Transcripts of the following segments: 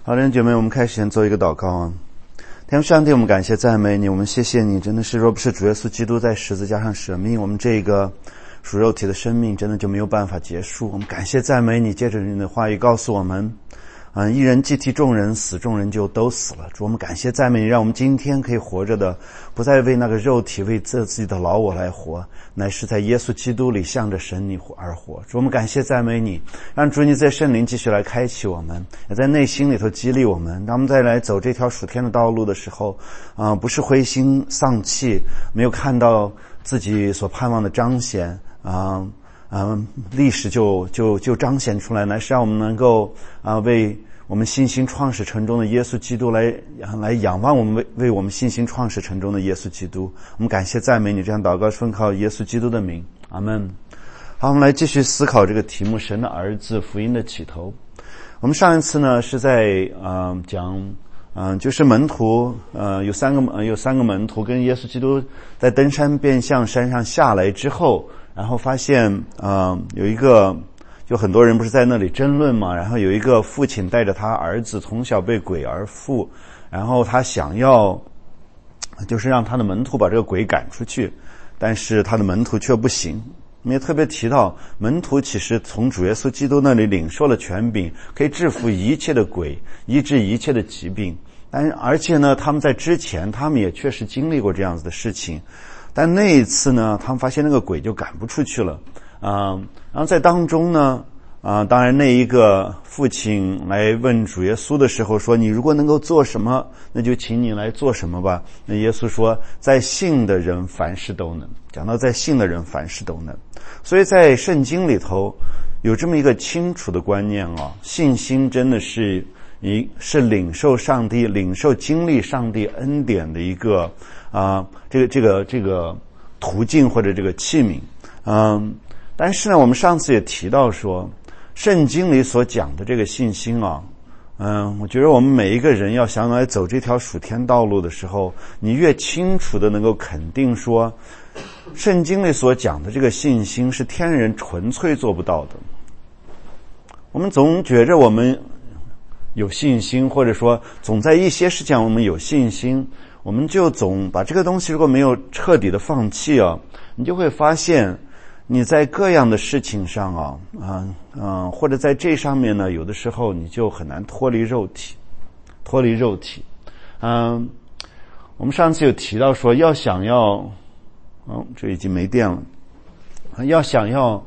好的，弟兄姐妹，我们开始先做一个祷告啊。天父上帝，我们感谢赞美你，我们谢谢你，真的是若不是主耶稣基督在十字架上舍命，我们这个属肉体的生命真的就没有办法结束。我们感谢赞美你，借着你的话语告诉我们，一人既替众人死，众人就都死了。主，我们感谢赞美你，让我们今天可以活着的，不再为那个肉体，为自己的老我来活，乃是在耶稣基督里向着神你而活。主，我们感谢赞美你，让主你在圣灵继续来开启我们，也在内心里头激励我们，让我们再来走这条属天的道路的时候，不是灰心丧气，没有看到自己所盼望的彰显，历史就彰显出来，乃是让我们能够为我们信心创始成终的耶稣基督来仰望我们为我们信心创始成终的耶稣基督。我们感谢赞美你，这样祷告奉靠耶稣基督的名，阿们。好，我们来继续思考这个题目，神的儿子福音的起头。我们上一次呢是在讲就是门徒有三个门徒跟耶稣基督在登山变相山上下来之后，然后发现有一个，就很多人不是在那里争论嘛，然后有一个父亲带着他儿子从小被鬼而附，然后他想要就是让他的门徒把这个鬼赶出去，但是他的门徒却不行。我们也特别提到，门徒其实从主耶稣基督那里领受了权柄，可以制服一切的鬼，医治一切的疾病。而且呢，他们在之前他们也确实经历过这样子的事情，但那一次呢，他们发现那个鬼就赶不出去了。然后在当中呢，当然那一个父亲来问主耶稣的时候说，你如果能够做什么，那就请你来做什么吧。那耶稣说，在信的人凡事都能。讲到在信的人凡事都能，所以在圣经里头有这么一个清楚的观念信心真的是领受上帝、领受经历上帝恩典的一个这个途径或者这个器皿。但是呢，我们上次也提到说，圣经里所讲的这个信心我觉得我们每一个人要想来走这条属天道路的时候，你越清楚的能够肯定说，圣经里所讲的这个信心是天人纯粹做不到的。我们总觉着我们有信心，或者说总在一些事情我们有信心，我们就总把这个东西如果没有彻底的放弃你就会发现你在各样的事情上或者在这上面呢，有的时候你就很难脱离肉体。我们上次有提到说，要想要这已经没电了，要想要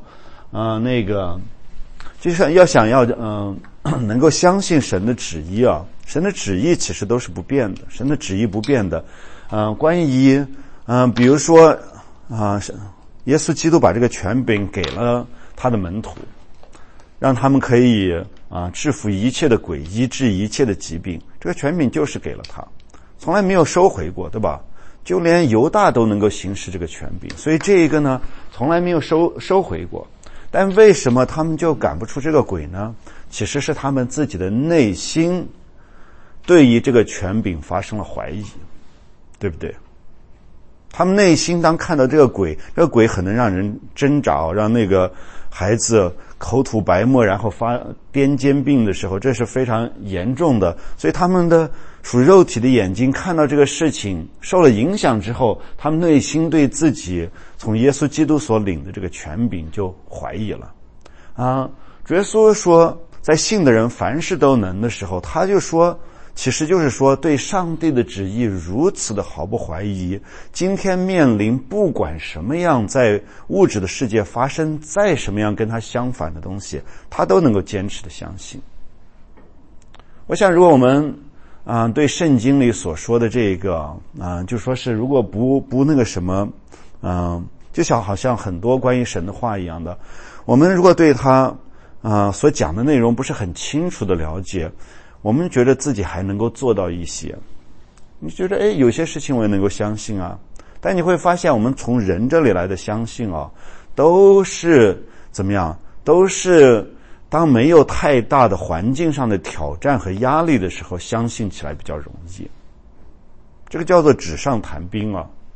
就是要想要能够相信神的旨意神的旨意其实都是不变的，神的旨意不变的。关于比如说耶稣基督把这个权柄给了他的门徒，让他们可以制服一切的鬼，医治一切的疾病，这个权柄就是给了他，从来没有收回过，对吧？就连犹大都能够行使这个权柄，所以这个呢从来没有收回过。但为什么他们就赶不出这个鬼呢？其实是他们自己的内心对于这个权柄发生了怀疑，对不对？他们内心当看到这个鬼很能让人挣扎，让那个孩子口吐白沫然后发癫痫病的时候，这是非常严重的。所以他们的属肉体的眼睛看到这个事情受了影响之后，他们内心对自己从耶稣基督所领的这个权柄就怀疑了主耶稣说在信的人凡事都能的时候，他就说其实就是说对上帝的旨意如此的毫不怀疑，今天面临不管什么样在物质的世界发生再什么样跟他相反的东西，他都能够坚持的相信。我想如果我们对圣经里所说的这个就说是如果不那个什么就好像很多关于神的话一样的，我们如果对他所讲的内容不是很清楚的了解，我们觉得自己还能够做到一些，你觉得有些事情我也能够相信但你会发现我们从人这里来的相信都是怎么样，都是当没有太大的环境上的挑战和压力的时候，相信起来比较容易。这个叫做纸上谈兵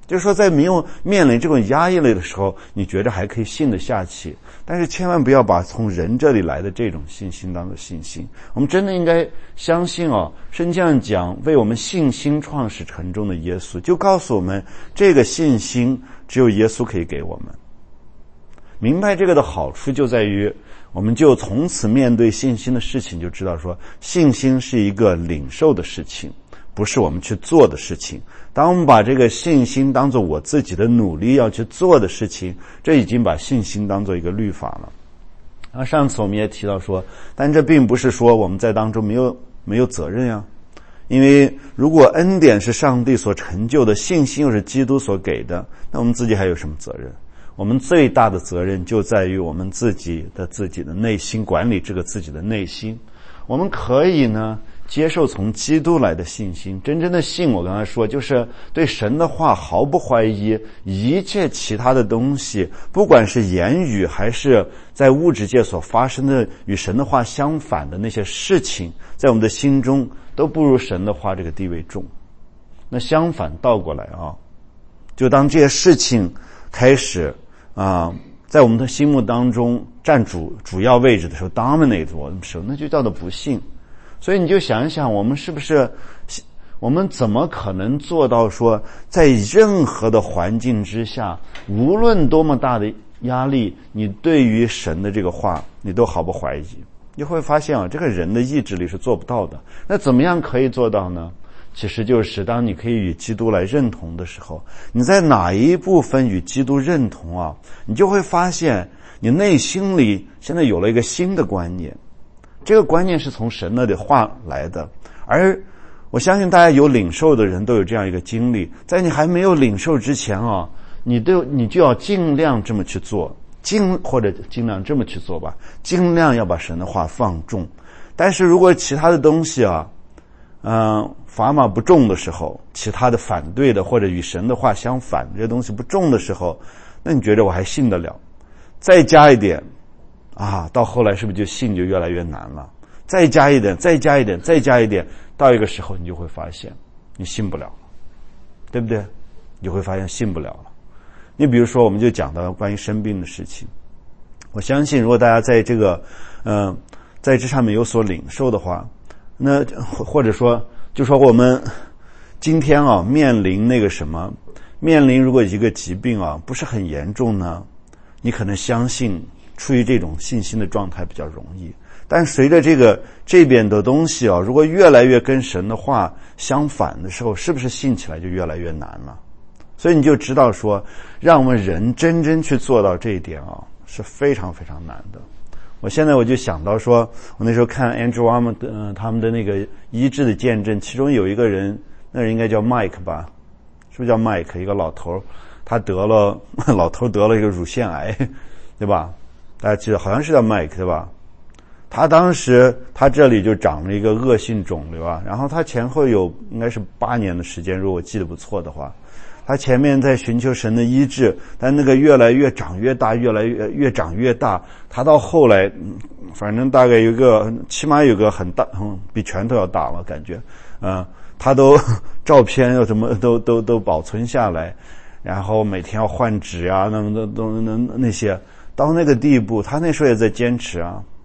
就是说在没有面临这种压抑类的时候，你觉得还可以信得下去，但是千万不要把从人这里来的这种信心当作信心。我们真的应该相信圣经上讲为我们信心创始成终的耶稣，就告诉我们这个信心只有耶稣可以给我们。明白这个的好处就在于，我们就从此面对信心的事情就知道说，信心是一个领受的事情，不是我们去做的事情。当我们把这个信心当作我自己的努力要去做的事情，这已经把信心当作一个律法了。上次我们也提到说，但这并不是说我们在当中没有责任呀。因为如果恩典是上帝所成就的，信心又是基督所给的，那我们自己还有什么责任？我们最大的责任就在于我们自己的内心，管理这个自己的内心。我们可以呢接受从基督来的信心，真正的信，我刚才说就是对神的话毫不怀疑，一切其他的东西，不管是言语还是在物质界所发生的与神的话相反的那些事情，在我们的心中都不如神的话这个地位重。那相反倒过来就当这些事情开始在我们的心目当中占主要位置的时候 dominate 我们时候，那就叫做不信。所以你就想一想，我们是不是，我们怎么可能做到说在任何的环境之下，无论多么大的压力，你对于神的这个话你都毫不怀疑？你会发现这个人的意志力是做不到的。那怎么样可以做到呢？其实就是当你可以与基督来认同的时候，你在哪一部分与基督认同你就会发现你内心里现在有了一个新的观念。这个观念是从神那里话来的，而我相信大家有领受的人都有这样一个经历，在你还没有领受之前你就要尽量这么去做，或者尽量这么去做吧，尽量要把神的话放重。但是如果其他的东西砝码不重的时候，其他的反对的或者与神的话相反这些东西不重的时候，那你觉得我还信得了？再加一点到后来是不是就信就越来越难了？再加一点，再加一点，再加一点，到一个时候你就会发现你信不了了，对不对？你就会发现信不了了。你比如说我们就讲到关于生病的事情，我相信如果大家在这个在这上面有所领受的话，那或者说就说我们今天面临那个什么，面临如果一个疾病不是很严重呢，你可能相信处于这种信心的状态比较容易。但随着这边的东西如果越来越跟神的话相反的时候，是不是信起来就越来越难了？所以你就知道说，让我们人真正去做到这一点是非常非常难的。我现在我就想到说，我那时候看 Andrew Wommack 他们的那个医治的见证，其中有一个人，那人应该叫 Mike 吧，是不是叫 Mike？ 一个老头，老头得了一个乳腺癌，对吧？大家记得好像是叫 Mike 对吧？他当时他这里就长了一个恶性肿瘤然后他前后有应该是8年的时间，如果我记得不错的话，他前面在寻求神的医治，但那个越来越长越大，越长越大，他到后来反正大概起码有个很大比拳头要大了感觉他都照片要什么都保存下来，然后每天要换纸那些，到那个地步他那时候也在坚持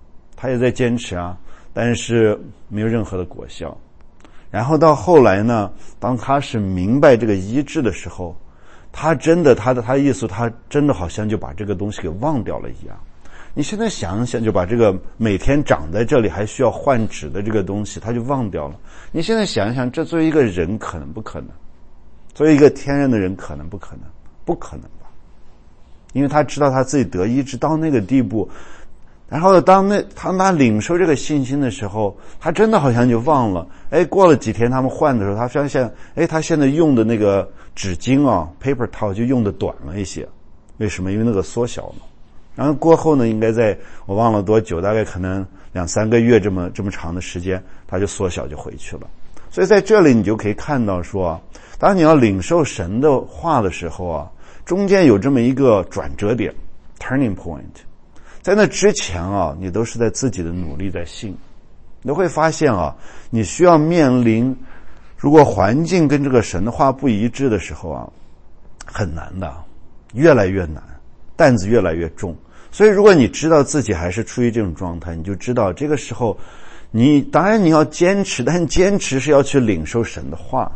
但是没有任何的果效。然后到后来呢，当他是明白这个医治的时候，他真的他意思他真的好像就把这个东西给忘掉了一样。你现在想想，就把这个每天长在这里还需要换纸的这个东西他就忘掉了。你现在想想，这作为一个人可能不可能，作为一个天然的人可能不可能，不可能吧？因为他知道他自己得医治到那个地步，然后当他领受这个信心的时候，他真的好像就忘了。过了几天他们换的时候，他发现他现在用的那个纸巾paper towel 就用的短了一些。为什么？因为那个缩小了。然后过后呢，应该在我忘了多久，大概可能2-3个月这么长的时间，他就缩小就回去了。所以在这里你就可以看到说，当你要领受神的话的时候中间有这么一个转折点 turning point。在那之前你都是在自己的努力在信，你都会发现你需要面临如果环境跟这个神的话不一致的时候很难的，越来越难，担子越来越重。所以如果你知道自己还是处于这种状态，你就知道这个时候当然你要坚持，但坚持是要去领受神的话，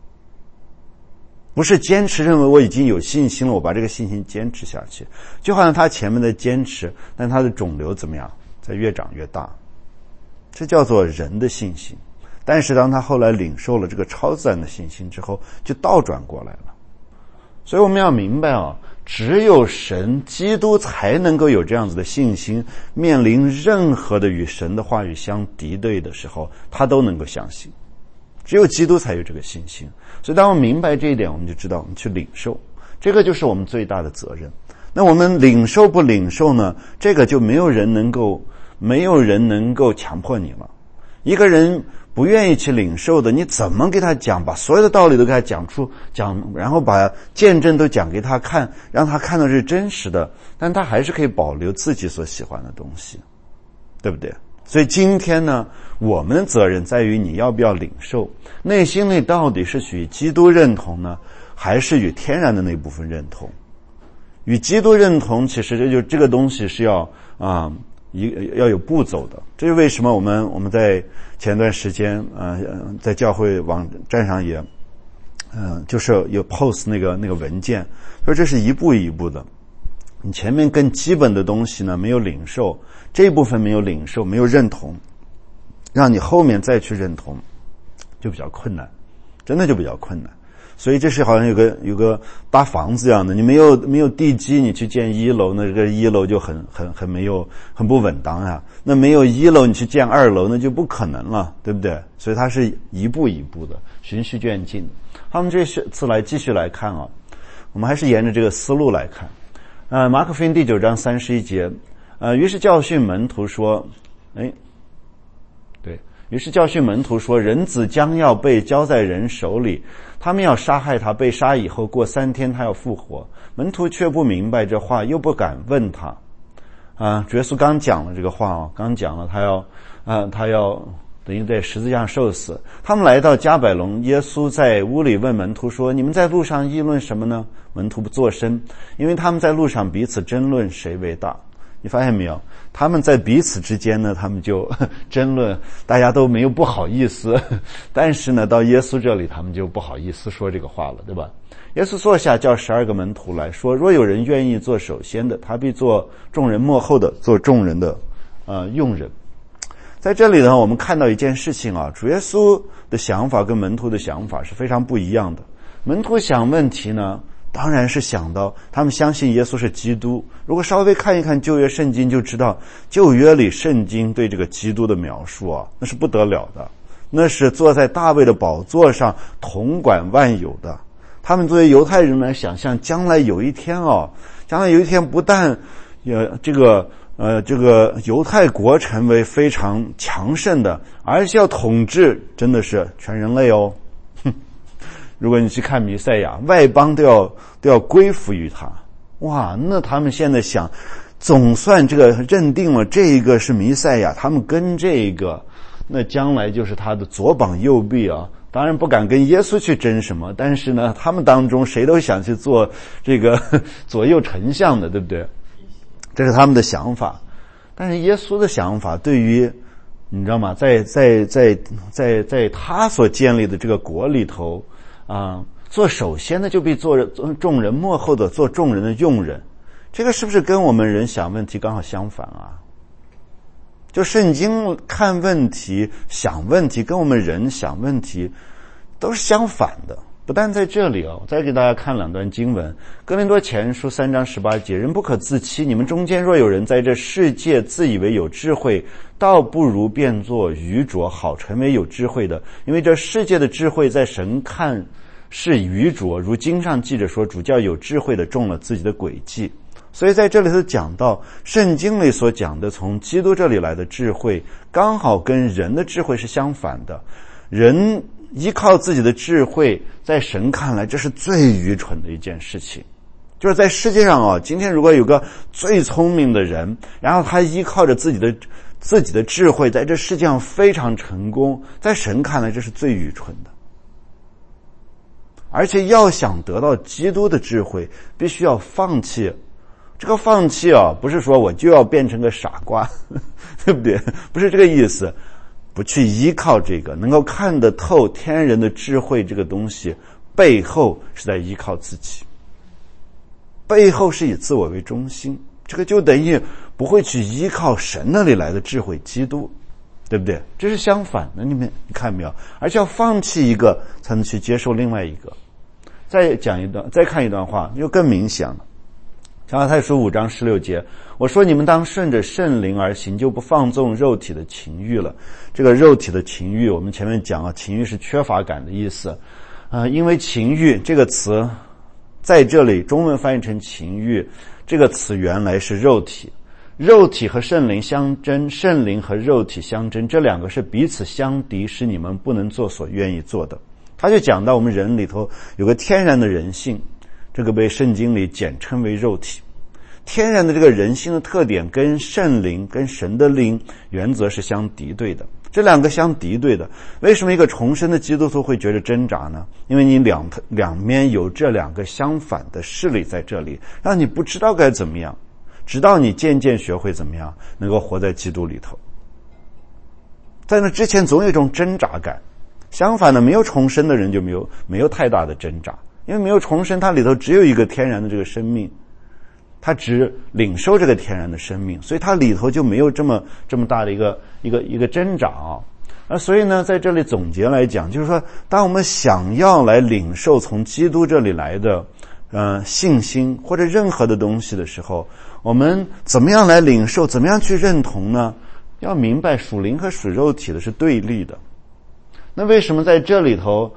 不是坚持认为我已经有信心了，我把这个信心坚持下去。就好像他前面的坚持，但他的肿瘤怎么样，在越长越大，这叫做人的信心。但是当他后来领受了这个超自然的信心之后，就倒转过来了。所以我们要明白只有神基督才能够有这样子的信心，面临任何的与神的话语相敌对的时候，他都能够相信。只有基督才有这个信心。所以当我们明白这一点，我们就知道我们去领受，这个就是我们最大的责任。那我们领受不领受呢？这个就没有人能够强迫你了。一个人不愿意去领受的，你怎么给他讲，把所有的道理都给他讲，然后把见证都讲给他看，让他看到是真实的，但他还是可以保留自己所喜欢的东西，对不对？所以今天呢，我们的责任在于你要不要领受，内心里到底是与基督认同呢，还是与天然的那部分认同？与基督认同，其实这个东西是要有步骤的。这是为什么我们在前段时间在教会网站上也就是有 post 那个文件，说这是一步一步的。你前面更基本的东西呢没有领受，这一部分没有领受，没有认同，让你后面再去认同就比较困难，真的就比较困难。所以这是好像有个搭房子一样的，你没有地基，你去建一楼，那这个一楼就很不稳当啊。那没有一楼，你去建二楼，那就不可能了，对不对？所以它是一步一步的，循序渐进的。他们这次继续来看我们还是沿着这个思路来看。马可福音第9章31节，于是教训门徒说，于是教训门徒说，人子将要被交在人手里，他们要杀害他，被杀以后过3天他要复活。门徒却不明白这话，又不敢问他。主耶稣刚讲了这个话刚讲了他要等于在十字架上受死。他们来到迦百农，耶稣在屋里问门徒说，你们在路上议论什么呢？门徒不作声，因为他们在路上彼此争论谁为大。你发现没有，他们在彼此之间呢，他们就争论，大家都没有不好意思，但是呢到耶稣这里他们就不好意思说这个话了，对吧？耶稣坐下，叫12个门徒来说，若有人愿意做首先的，他必做众人末后的，做众人的用人。在这里呢，我们看到一件事情主耶稣的想法跟门徒的想法是非常不一样的。门徒想问题呢，当然是想到他们相信耶稣是基督。如果稍微看一看旧约圣经，就知道旧约里圣经对这个基督的描述那是不得了的，那是坐在大卫的宝座上统管万有的。他们作为犹太人来想象，将来有一天不但这个犹太国成为非常强盛的，而且要统治真的是全人类如果你去看弥赛亚，外邦都要归服于他。哇，那他们现在想，总算这个认定了这个是弥赛亚，他们跟这个，那将来就是他的左膀右臂当然不敢跟耶稣去争什么，但是呢，他们当中谁都想去做这个左右丞相的，对不对？这是他们的想法。但是耶稣的想法对于你知道吗，在他所建立的这个国里头做首先的就必做众人末后的，做众人的用人。这个是不是跟我们人想问题刚好相反就圣经看问题想问题跟我们人想问题都是相反的。不但在这里我再给大家看2段经文。哥林多前书3章18节，人不可自欺，你们中间若有人在这世界自以为有智慧，倒不如变作愚拙，好成为有智慧的。因为这世界的智慧在神看是愚拙，如经上记着说，主叫有智慧的中了自己的诡计。所以在这里头讲到圣经里所讲的从基督这里来的智慧，刚好跟人的智慧是相反的。人依靠自己的智慧，在神看来这是最愚蠢的一件事情。就是在世界上今天如果有个最聪明的人，然后他依靠着自己的智慧在这世界上非常成功，在神看来这是最愚蠢的。 而且要想得到基督的智慧，必须要放弃。这个放弃不是说我就要变成个傻瓜，对不对？不是这个意思。不去依靠这个能够看得透天人的智慧这个东西，背后是在依靠自己，背后是以自我为中心，这个就等于不会去依靠神那里来的智慧基督，对不对？这是相反的，你看没有？而且要放弃一个才能去接受另外一个。再看一段话又更明显了。加拉太书5章16节，我说你们当顺着圣灵而行，就不放纵肉体的情欲了。这个肉体的情欲，我们前面讲了，情欲是缺乏感的意思。因为情欲这个词在这里中文翻译成情欲，这个词原来是肉体。肉体和圣灵相争，圣灵和肉体相争，这两个是彼此相敌，使你们不能做所愿意做的。他就讲到我们人里头有个天然的人性，这个被圣经里简称为肉体。天然的这个人性的特点跟圣灵跟神的灵原则是相敌对的，这两个相敌对的。为什么一个重生的基督徒会觉得挣扎呢？因为你两面有这两个相反的势力在这里，让你不知道该怎么样，直到你渐渐学会怎么样能够活在基督里头。在那之前总有一种挣扎感。相反的，没有重生的人就没有太大的挣扎，因为没有重生，它里头只有一个天然的这个生命，他只领受这个天然的生命，所以它里头就没有这么大的一个挣扎所以呢，在这里总结来讲，就是说，当我们想要来领受从基督这里来的信心或者任何的东西的时候，我们怎么样来领受，怎么样去认同呢？要明白属灵和属肉体的是对立的。那为什么在这里头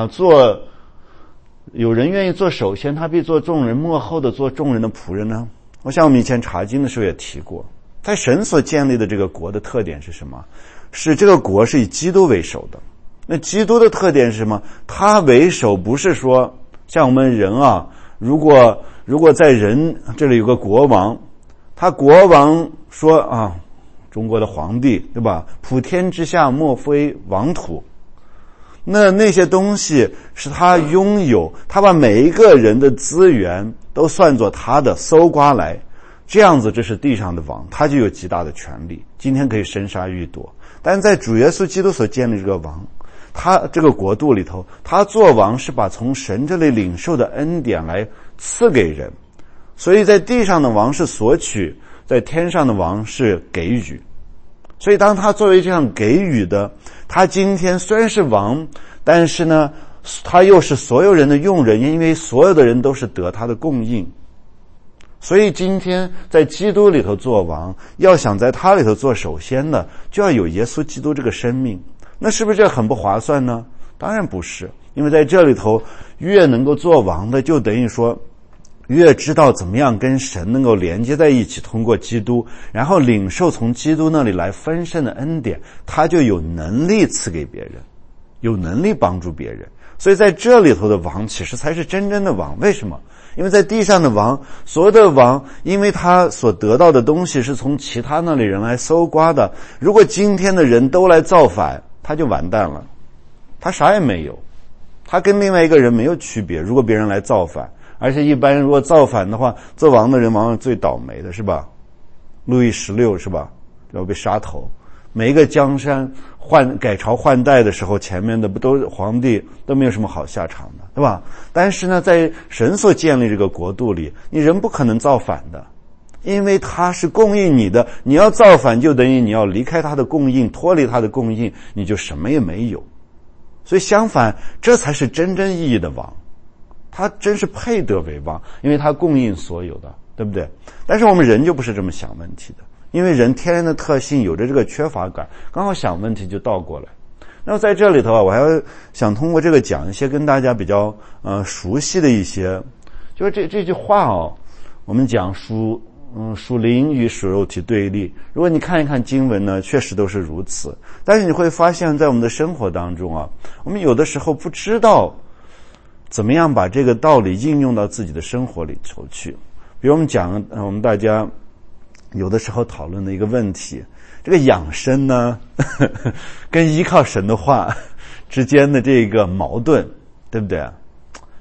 有人愿意做首先，他必做众人末后的做众人的仆人呢？我想我们以前查经的时候也提过，在神所建立的这个国的特点是什么？是这个国是以基督为首的。那基督的特点是什么？他为首，不是说像我们人如果在人这里有个国王，他国王说中国的皇帝对吧？普天之下莫非王土。那些东西是他拥有，他把每一个人的资源都算作他的，搜刮来，这样子这是地上的王，他就有极大的权利，今天可以生杀予夺。但在主耶稣基督所建立这个王，他这个国度里头，他做王是把从神这里领受的恩典来赐给人，所以在地上的王是索取，在天上的王是给予。所以当他作为这样给予的，他今天虽然是王，但是呢，他又是所有人的用人，因为所有的人都是得他的供应。所以今天在基督里头做王，要想在他里头做首先的，就要有耶稣基督这个生命。那是不是这很不划算呢？当然不是，因为在这里头越能够做王的，就等于说越知道怎么样跟神能够连接在一起，通过基督，然后领受从基督那里来丰盛的恩典，他就有能力赐给别人，有能力帮助别人。所以在这里头的王其实才是真正的王。为什么？因为在地上的王，所有的王，因为他所得到的东西是从其他那里人来搜刮的，如果今天的人都来造反，他就完蛋了，他啥也没有，他跟另外一个人没有区别。如果别人来造反，而且一般人如果造反的话，做王的人往往最倒霉的是吧？路易16是吧？要被杀头。每一个江山改朝换代的时候，前面的不都皇帝都没有什么好下场的，对吧？但是呢，在神所建立这个国度里，你人不可能造反的，因为他是供应你的。你要造反，就等于你要离开他的供应，脱离他的供应，你就什么也没有。所以相反，这才是真正意义的王。他真是配得为王，因为他供应所有的，对不对？但是我们人就不是这么想问题的，因为人天然的特性有着这个缺乏感，刚好想问题就倒过来。那么在这里头我还要想通过这个讲一些跟大家比较熟悉的一些，就是这句话我们讲属灵与属肉体对立。如果你看一看经文呢，确实都是如此。但是你会发现在我们的生活当中我们有的时候不知道怎么样把这个道理应用到自己的生活里头去。比如我们讲我们大家有的时候讨论的一个问题，这个养生呢跟依靠神的话之间的这个矛盾，对不对？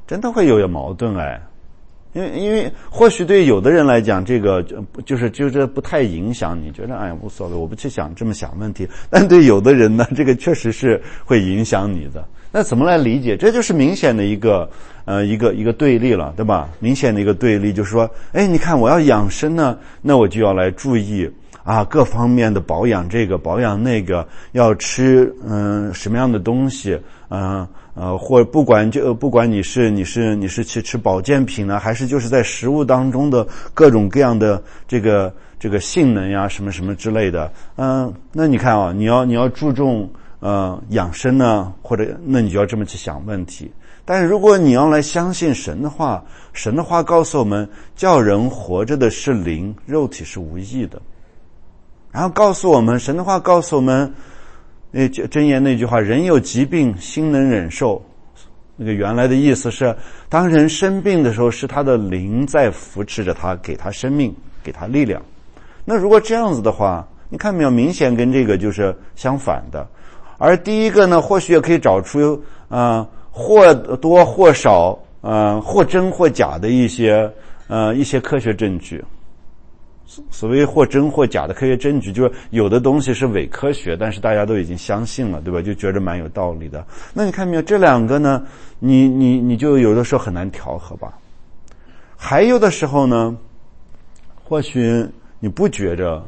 真的会有矛盾哎。因为或许对有的人来讲，这个就是不太影响你，觉得哎呀无所谓，我不去这么想问题。但对有的人呢，这个确实是会影响你的。那怎么来理解？这就是明显的一个对立了，对吧？明显的一个对立，就是说，哎，你看我要养生呢，那我就要来注意啊各方面的保养，这个保养那个，要吃什么样的东西，或不管你是去吃保健品呢，还是就是在食物当中的各种各样的这个性能呀，什么什么之类的，那你看啊，你要注重养生呢，或者那你就要这么去想问题。但是如果你要来相信神的话，神的话告诉我们，叫人活着的是灵，肉体是无益的。然后告诉我们，神的话告诉我们，箴言那句话，人有疾病，心能忍受。那个原来的意思是，当人生病的时候，是他的灵在扶持着他，给他生命，给他力量。那如果这样子的话，你看没有，明显跟这个就是相反的。而第一个呢，或许也可以找出或多或少或真或假的一些科学证据。所谓或真或假的科学证据，就是有的东西是伪科学，但是大家都已经相信了，对吧？就觉得蛮有道理的。那你看没有，这两个呢，你就有的时候很难调和吧。还有的时候呢，或许你不觉着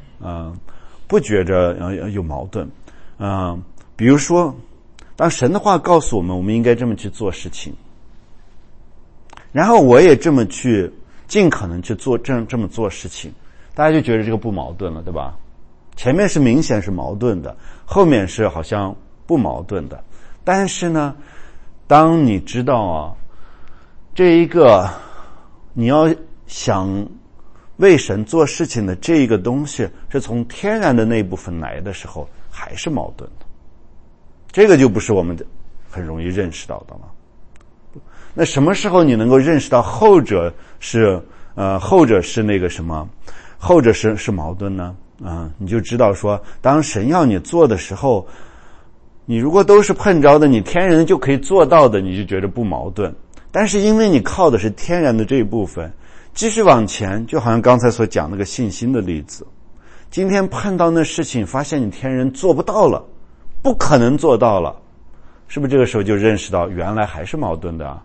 有矛盾，比如说，当神的话告诉我们，我们应该这么去做事情，然后我也这么去尽可能去做这么做事情。大家就觉得这个不矛盾了，对吧？前面是明显是矛盾的，后面是好像不矛盾的。但是呢，当你知道啊，这一个你要想为神做事情的这一个东西是从天然的那一部分来的时候，还是矛盾的。这个就不是我们很容易认识到的了。那什么时候你能够认识到后者是那个什么？后者是矛盾呢？你就知道说，当神要你做的时候，你如果都是碰着的，你天然就可以做到的，你就觉得不矛盾。但是因为你靠的是天然的这一部分，继续往前，就好像刚才所讲那个信心的例子，今天碰到那事情，发现你天然做不到了，不可能做到了，是不是这个时候就认识到原来还是矛盾的啊？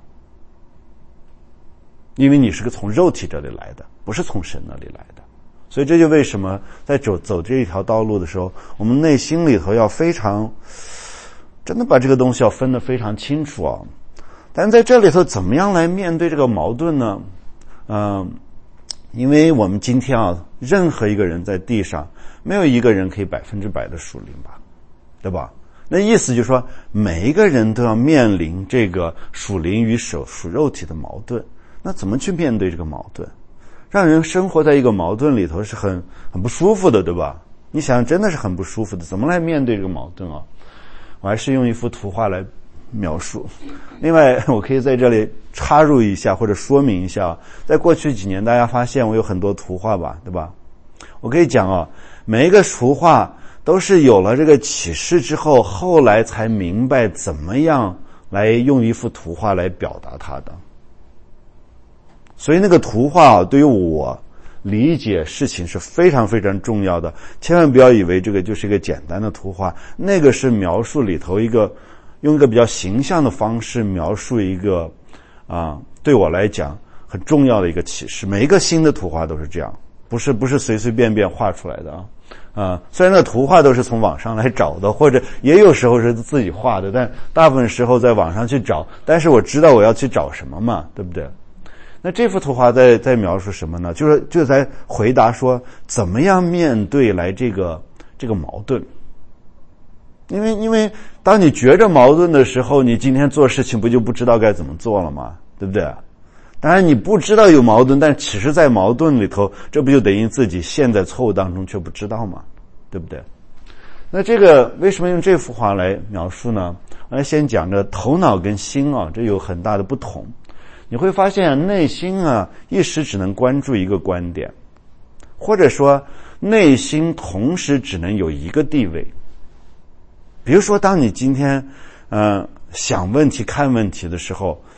因为你是个从肉体这里来的，不是从神那里来的。所以这就为什么在走这一条道路的时候，我们内心里头要非常真的把这个东西要分得非常清楚啊。但在这里头怎么样来面对这个矛盾呢？因为我们今天啊，任何一个人在地上没有一个人可以100%的属灵吧，对吧？那意思就是说，每一个人都要面临这个属灵与属肉体的矛盾。那怎么去面对这个矛盾？让人生活在一个矛盾里头是很不舒服的，对吧？你想真的是很不舒服的，怎么来面对这个矛盾啊？我还是用一幅图画来描述。另外我可以在这里插入一下或者说明一下，在过去几年大家发现我有很多图画吧，对吧？我可以讲啊，每一个图画都是有了这个启示之后，后来才明白怎么样来用一幅图画来表达它的。所以那个图画对于我理解事情是非常非常重要的，千万不要以为这个就是一个简单的图画，那个是描述里头用一个比较形象的方式描述一个对我来讲很重要的一个启示。每一个新的图画都是这样，不是随随便便画出来的虽然那图画都是从网上来找的，或者也有时候是自己画的，但大部分时候在网上去找，但是我知道我要去找什么嘛，对不对？那这幅图画在描述什么呢？就在回答说怎么样面对来这个矛盾。因为当你觉着矛盾的时候，你今天做事情不就不知道该怎么做了吗？对不对？当然你不知道有矛盾，但其实在矛盾里头，这不就等于自己陷在错误当中却不知道吗？对不对？那这个为什么用这幅画来描述呢？我来先讲着头脑跟心这有很大的不同。你会发现内心一时只能关注一个观点，或者说内心同时只能有一个地位。比如说当你今天想问题看问题的时候，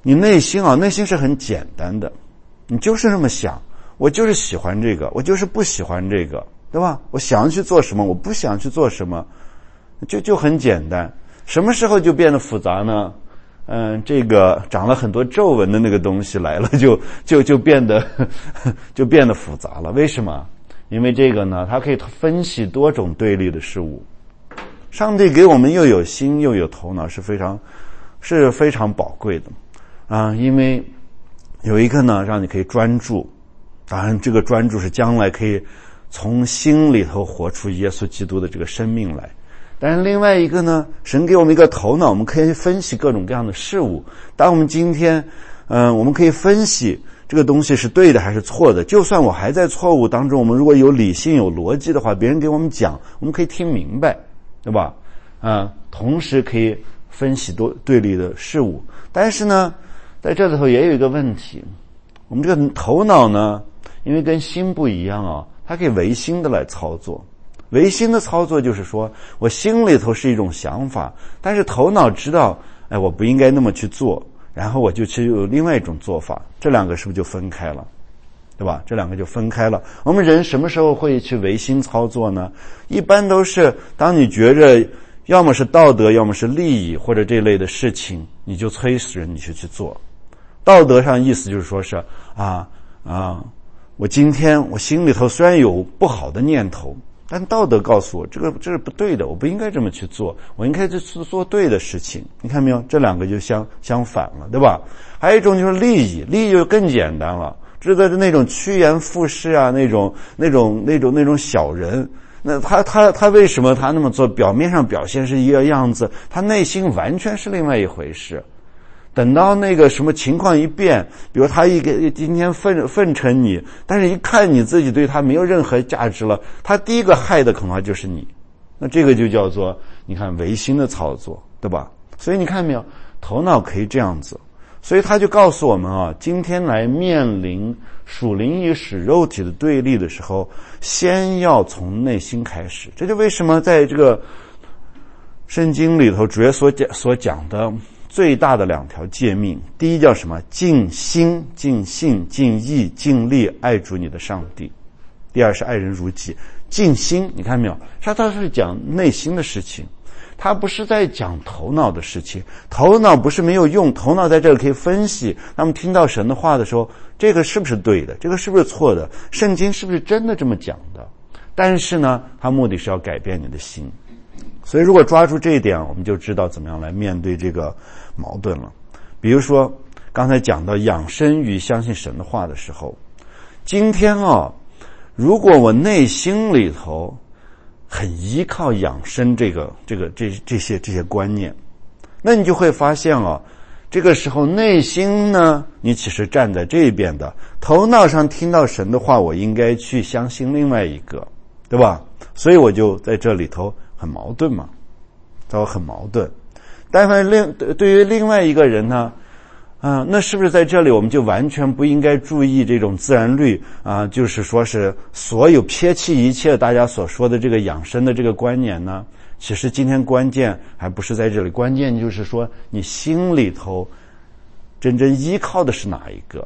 你内心是很简单的，你就是这么想，我就是喜欢这个，我就是不喜欢这个，对吧？我想去做什么，我不想去做什么，就很简单。什么时候就变得复杂呢？这个长了很多皱纹的那个东西来了，就变得复杂了。为什么？因为这个呢，它可以分析多种对立的事物。上帝给我们又有心又有头脑，是非常宝贵的因为有一个呢，让你可以专注。当然，这个专注是将来可以从心里头活出耶稣基督的这个生命来。但是另外一个呢，神给我们一个头脑，我们可以分析各种各样的事物。当我们今天我们可以分析这个东西是对的还是错的，就算我还在错误当中，我们如果有理性有逻辑的话，别人给我们讲，我们可以听明白，对吧？同时可以分析多对立的事物。但是呢，在这里头也有一个问题，我们这个头脑呢，因为跟心不一样它可以违心的来操作。违心的操作就是说，我心里头是一种想法，但是头脑知道我不应该那么去做，然后我就去有另外一种做法，这两个是不是就分开了，对吧？这两个就分开了。我们人什么时候会去违心操作呢？一般都是当你觉着要么是道德，要么是利益或者这类的事情，你就催使人你去做。道德上意思就是说是我今天我心里头虽然有不好的念头，但道德告诉我这是不对的，我不应该这么去做，我应该去做对的事情。你看没有？这两个就相反了，对吧？还有一种就是利益就更简单了，知道那种趋炎附势那种小人，那他为什么他那么做？表面上表现是一个样子，他内心完全是另外一回事。等到那个什么情况一变，比如他今天奉承你，但是一看你自己对他没有任何价值了，他第一个害的恐怕就是你。那这个就叫做你看违心的操作，对吧？所以你看没有，头脑可以这样子。所以他就告诉我们今天来面临属灵与属肉体的对立的时候，先要从内心开始。这就为什么在这个圣经里头主耶稣所讲的最大的两条诫命，第一叫什么？尽心、尽性、尽意、尽力爱主你的上帝。第二是爱人如己。尽心，你看没有？他是讲内心的事情，他不是在讲头脑的事情。头脑不是没有用，头脑在这里可以分析。那么听到神的话的时候，这个是不是对的？这个是不是错的？圣经是不是真的这么讲的？但是呢，他目的是要改变你的心。所以如果抓住这一点，我们就知道怎么样来面对这个矛盾了。比如说刚才讲到养生与相信神的话的时候，今天如果我内心里头很依靠养生这些观念，那你就会发现这个时候内心呢，你其实站在这边的，头脑上听到神的话，我应该去相信另外一个，对吧？所以我就在这里头很矛盾嘛，很矛盾。但是对于另外一个人呢，那是不是在这里我们就完全不应该注意这种自然律就是说是所有撇弃一切大家所说的这个养生的这个观念呢？其实今天关键还不是在这里，关键就是说你心里头真正依靠的是哪一个？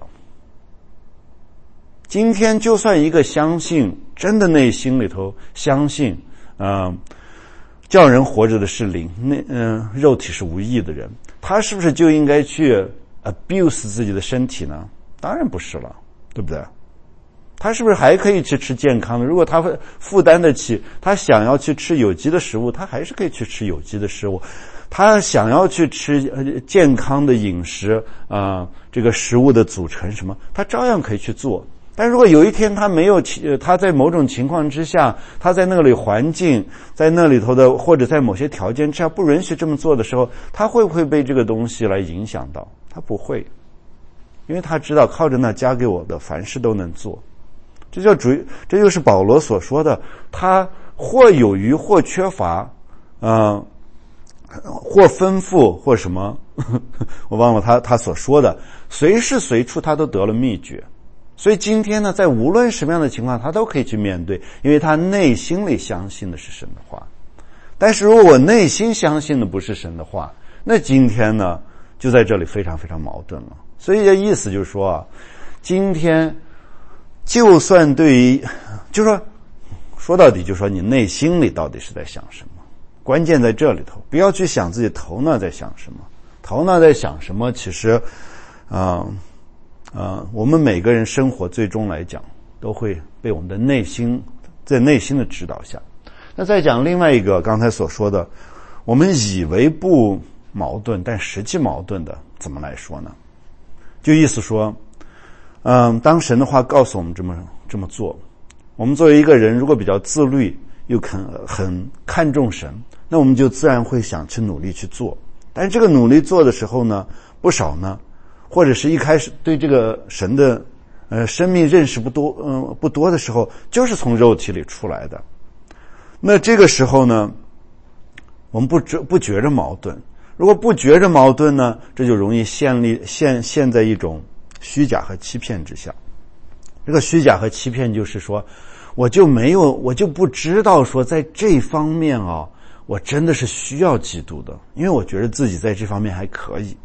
今天就算一个相信，真的内心里头相信叫人活着的是灵，肉体是无益的人，他是不是就应该去abuse 自己的身体呢？当然不是了，对不对？他是不是还可以去吃健康的？如果他负担得起，他想要去吃有机的食物，他还是可以去吃有机的食物。他想要去吃健康的饮食这个食物的组成什么，他照样可以去做。但如果有一天他在某种情况之下，他在那里环境在那里头的，或者在某些条件之下不允许这么做的时候，他会不会被这个东西来影响到？他不会，因为他知道靠着那加给我的凡事都能做。这就是保罗所说的，他或有余或缺乏或丰富或什么我忘了他所说的，随时随处他都得了秘诀。所以今天呢，在无论什么样的情况他都可以去面对，因为他内心里相信的是神的话。但是如果我内心相信的不是神的话，那今天呢就在这里非常非常矛盾了。所以这意思就是说啊，今天就算对于，就是说到底就是说你内心里到底是在想什么，关键在这里头，不要去想自己头脑在想什么。头脑在想什么，其实我们每个人生活最终来讲都会被我们的内心，在内心的指导下。那再讲另外一个刚才所说的，我们以为不矛盾但实际矛盾的，怎么来说呢？就意思说当神的话告诉我们这么做，我们作为一个人如果比较自律又很看重神，那我们就自然会想去努力去做。但是这个努力做的时候呢，不少呢，或者是一开始对这个神的生命认识不多的时候，就是从肉体里出来的。那这个时候呢，我们不觉着矛盾。如果不觉着矛盾呢，这就容易陷在一种虚假和欺骗之下。这个虚假和欺骗就是说，我就不知道说在这方面啊，我真的是需要基督的，因为我觉得自己在这方面还可以。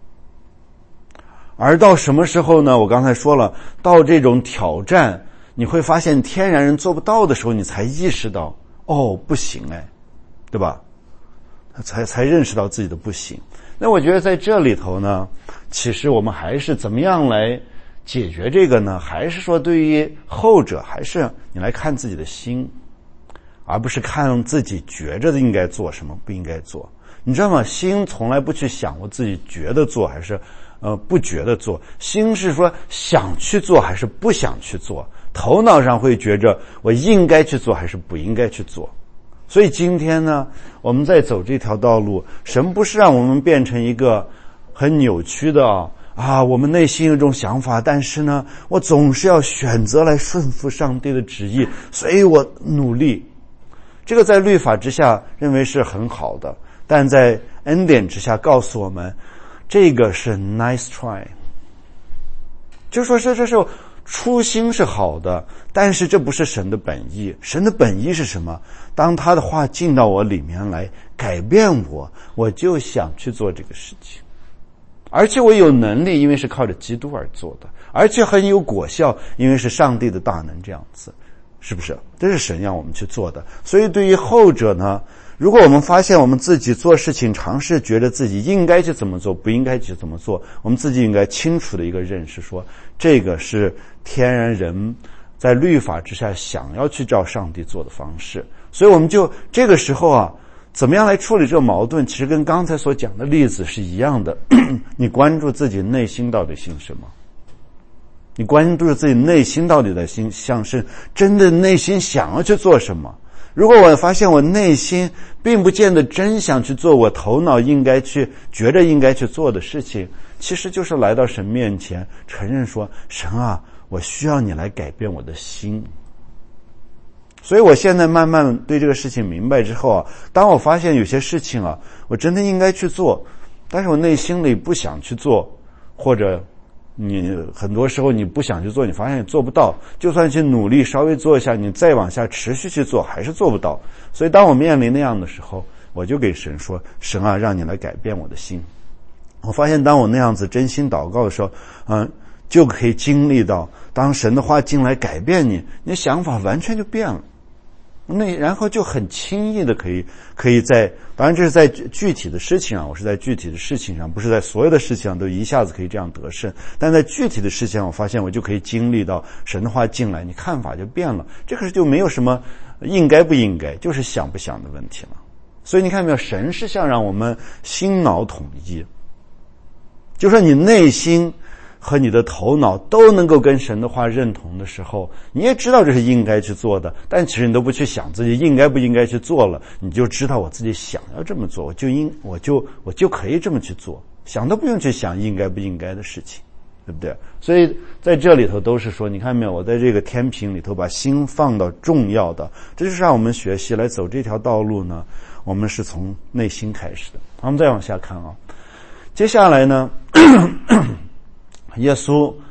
而到什么时候呢？我刚才说了，到这种挑战，你会发现天然人做不到的时候，你才意识到，不行对吧？才认识到自己的不行。那我觉得在这里头呢，其实我们还是怎么样来解决这个呢？还是说对于后者，还是你来看自己的心，而不是看自己觉着的应该做什么不应该做。你知道吗？心从来不去想我自己觉得做还是不觉得做，心是说想去做还是不想去做，头脑上会觉着我应该去做还是不应该去做。所以今天呢，我们在走这条道路，神不是让我们变成一个很扭曲的我们内心有一种想法，但是呢，我总是要选择来顺服上帝的旨意，所以我努力。这个在律法之下认为是很好的，但在恩典之下告诉我们，这个是 nice try。 就说这是初心是好的，但是这不是神的本意。神的本意是什么？当他的话进到我里面来改变我就想去做这个事情，而且我有能力，因为是靠着基督而做的，而且很有果效，因为是上帝的大能这样子，是不是？这是神让我们去做的。所以对于后者呢，如果我们发现我们自己做事情尝试觉得自己应该去怎么做，不应该去怎么做，我们自己应该清楚的一个认识，说这个是天然人在律法之下想要去照上帝做的方式。所以我们就这个时候怎么样来处理这个矛盾，其实跟刚才所讲的例子是一样的。你关注自己内心到底信什么，你关注自己内心到底的心像是真的内心想要去做什么。如果我发现我内心并不见得真想去做我头脑觉得应该去做的事情，其实就是来到神面前承认说，神我需要你来改变我的心。所以我现在慢慢对这个事情明白之后当我发现有些事情我真的应该去做，但是我内心里不想去做，或者你很多时候你不想去做，你发现你做不到，就算去努力稍微做一下，你再往下持续去做还是做不到。所以当我面临那样的时候，我就给神说，神让你来改变我的心。我发现当我那样子真心祷告的时候就可以经历到当神的话进来改变你的想法完全就变了。然后就很轻易的可以在，当然这是在具体的事情我是在具体的事情上，不是在所有的事情上都一下子可以这样得胜，但在具体的事情上我发现我就可以经历到神的话进来，你看法就变了。这个就没有什么应该不应该，就是想不想的问题了。所以你看没有，神是想让我们心脑统一，就说你内心和你的头脑都能够跟神的话认同的时候，你也知道这是应该去做的，但其实你都不去想自己应该不应该去做了，你就知道我自己想要这么做，我就可以这么去做，想都不用去想应该不应该的事情，对不对？所以在这里头都是说，你看没有，我在这个天平里头把心放到重要的，这就是让我们学习来走这条道路呢，我们是从内心开始的。我们再往下看接下来呢耶稣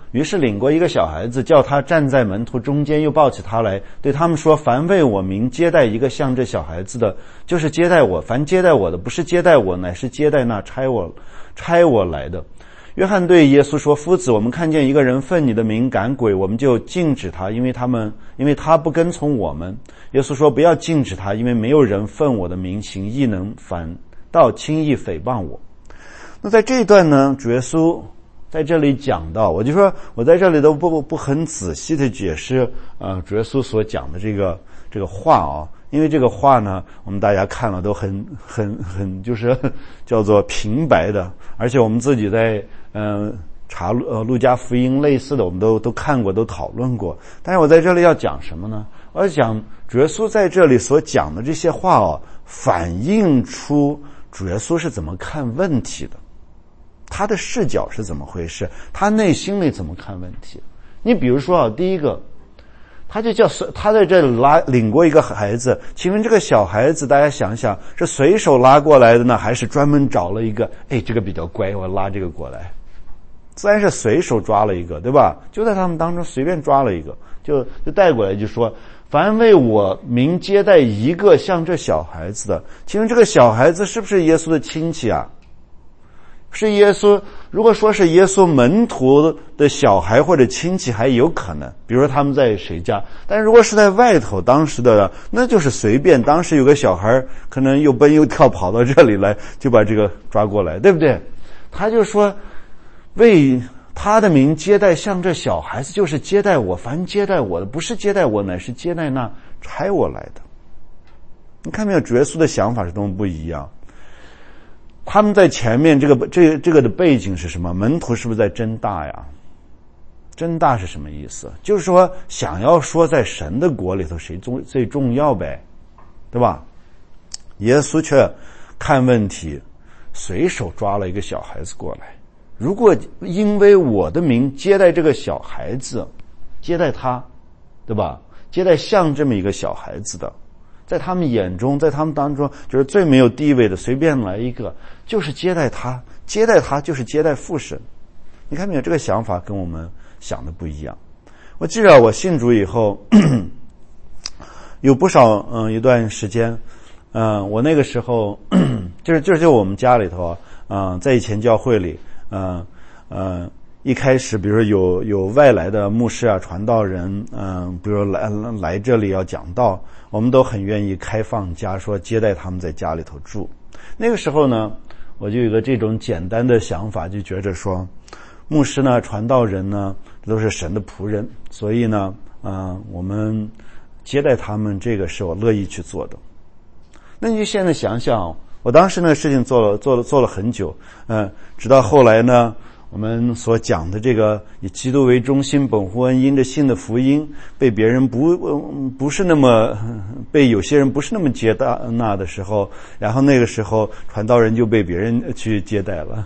于是领过一个小孩子，叫他站在门徒中间，又抱起他来，对他们说：凡为我名接待一个像这小孩子的，就是接待我；凡接待我的，不是接待我，乃是接待那差我来的。约翰对耶稣说：夫子，我们看见一个人奉你的名赶鬼，我们就禁止他，因为他不跟从我们。耶稣说：不要禁止他，因为没有人奉我的名行异能，反倒轻易诽谤我。那在这一段呢，主耶稣在这里讲到，我就说我在这里都不很仔细的解释主耶稣所讲的这个话啊，因为这个话呢，我们大家看了都很就是叫做平白的，而且我们自己在查路加福音类似的，我们都看过，都讨论过。但是我在这里要讲什么呢？我要讲主耶稣在这里所讲的这些话反映出主耶稣是怎么看问题的，他的视角是怎么回事，他内心里怎么看问题。你比如说第一个，他在这里领过一个孩子，请问这个小孩子大家想想，是随手拉过来的呢，还是专门找了一个这个比较乖，我拉这个过来？自然是随手抓了一个，对吧？就在他们当中随便抓了一个，就带过来，就说凡为我名接待一个像这小孩子的，请问这个小孩子是不是耶稣的亲戚啊？是耶稣，如果说是耶稣门徒的小孩或者亲戚还有可能，比如说他们在谁家，但如果是在外头当时的，那就是随便，当时有个小孩可能又蹦又跳跑到这里来，就把这个抓过来，对不对？他就说为他的名接待像这小孩子，就是接待我，凡接待我的，不是接待我，乃是接待那差我来的。你看没有，主耶稣的想法是多么不一样。他们在前面这个的背景是什么？门徒是不是在争大呀？争大是什么意思？就是说想要说在神的国里头谁最重要呗，对吧？耶稣却看问题，随手抓了一个小孩子过来。如果因为我的名接待这个小孩子，接待他，对吧？接待像这么一个小孩子的，在他们眼中，在他们当中就是最没有地位的，随便来一个就是接待他，接待他就是接待父神。你看没有，这个想法跟我们想的不一样。我记得我信主以后有不少一段时间我那个时候就是我们家里头在以前教会里一开始比如说有外来的牧师传道人比如说来这里要讲道，我们都很愿意开放家，说接待他们在家里头住。那个时候呢，我就有个这种简单的想法，就觉着说牧师呢传道人呢都是神的仆人，所以呢我们接待他们，这个是我乐意去做的。那你就现在想想，我当时那个事情做了很久，直到后来呢，我们所讲的这个以基督为中心，本乎恩，因着信的福音，被别人不是那么被有些人不是那么接纳的时候，然后那个时候传道人就被别人去接待了。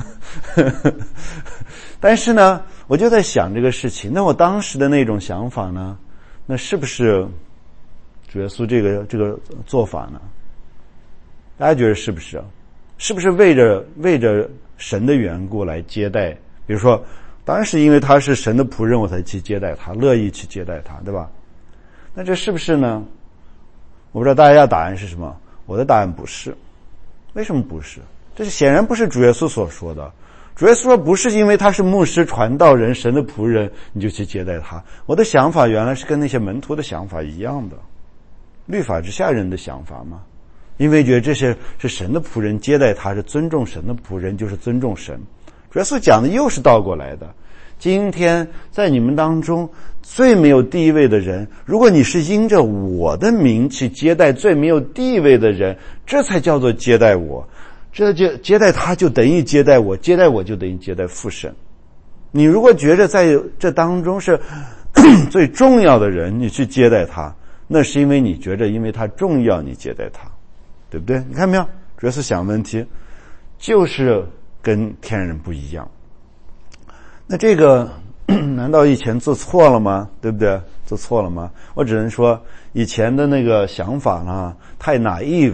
但是呢，我就在想这个事情，那我当时的那种想法呢，那是不是主耶稣这个做法呢？大家觉得是不是？是不是为着神的缘故来接待？比如说，当然是因为他是神的仆人，我才去接待他，乐意去接待他，对吧？那这是不是呢？我不知道大家的答案是什么。我的答案不是。为什么不是？这是显然不是主耶稣所说的。主耶稣说不是因为他是牧师、传道人、神的仆人你就去接待他。我的想法原来是跟那些门徒的想法一样的，律法之下人的想法嘛。因为觉得这是神的仆人，接待他是尊重神的仆人，就是尊重神。主耶稣讲的又是倒过来的。今天在你们当中最没有地位的人，如果你是因着我的名去接待最没有地位的人，这才叫做接待我。这就接待他就等于接待我，接待我就等于接待父神。你如果觉着在这当中是最重要的人，你去接待他，那是因为你觉着因为他重要你接待他，对不对？你看没有，主要是想问题就是跟天人不一样。那这个难道以前做错了吗？对不对？做错了吗？我只能说以前的那个想法呢太 naive，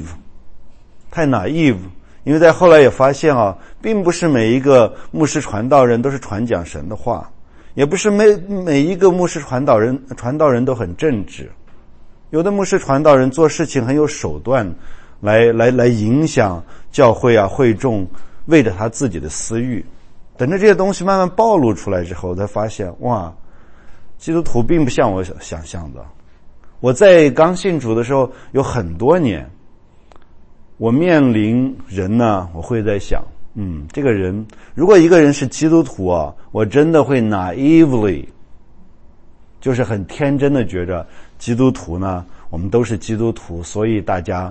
因为在后来也发现并不是每一个牧师传道人都是传讲神的话， 也不是每一个牧师传道人都很正直，有的牧师传道人做事情很有手段，来影响教会啊会众，为着他自己的私欲。等着这些东西慢慢暴露出来之后，才发现哇，基督徒并不像我想象的。我在刚信主的时候有很多年，我面临人呢，我会在想，这个人，如果一个人是基督徒啊，我真的会 naively， 就是很天真的觉着基督徒呢，我们都是基督徒，所以大家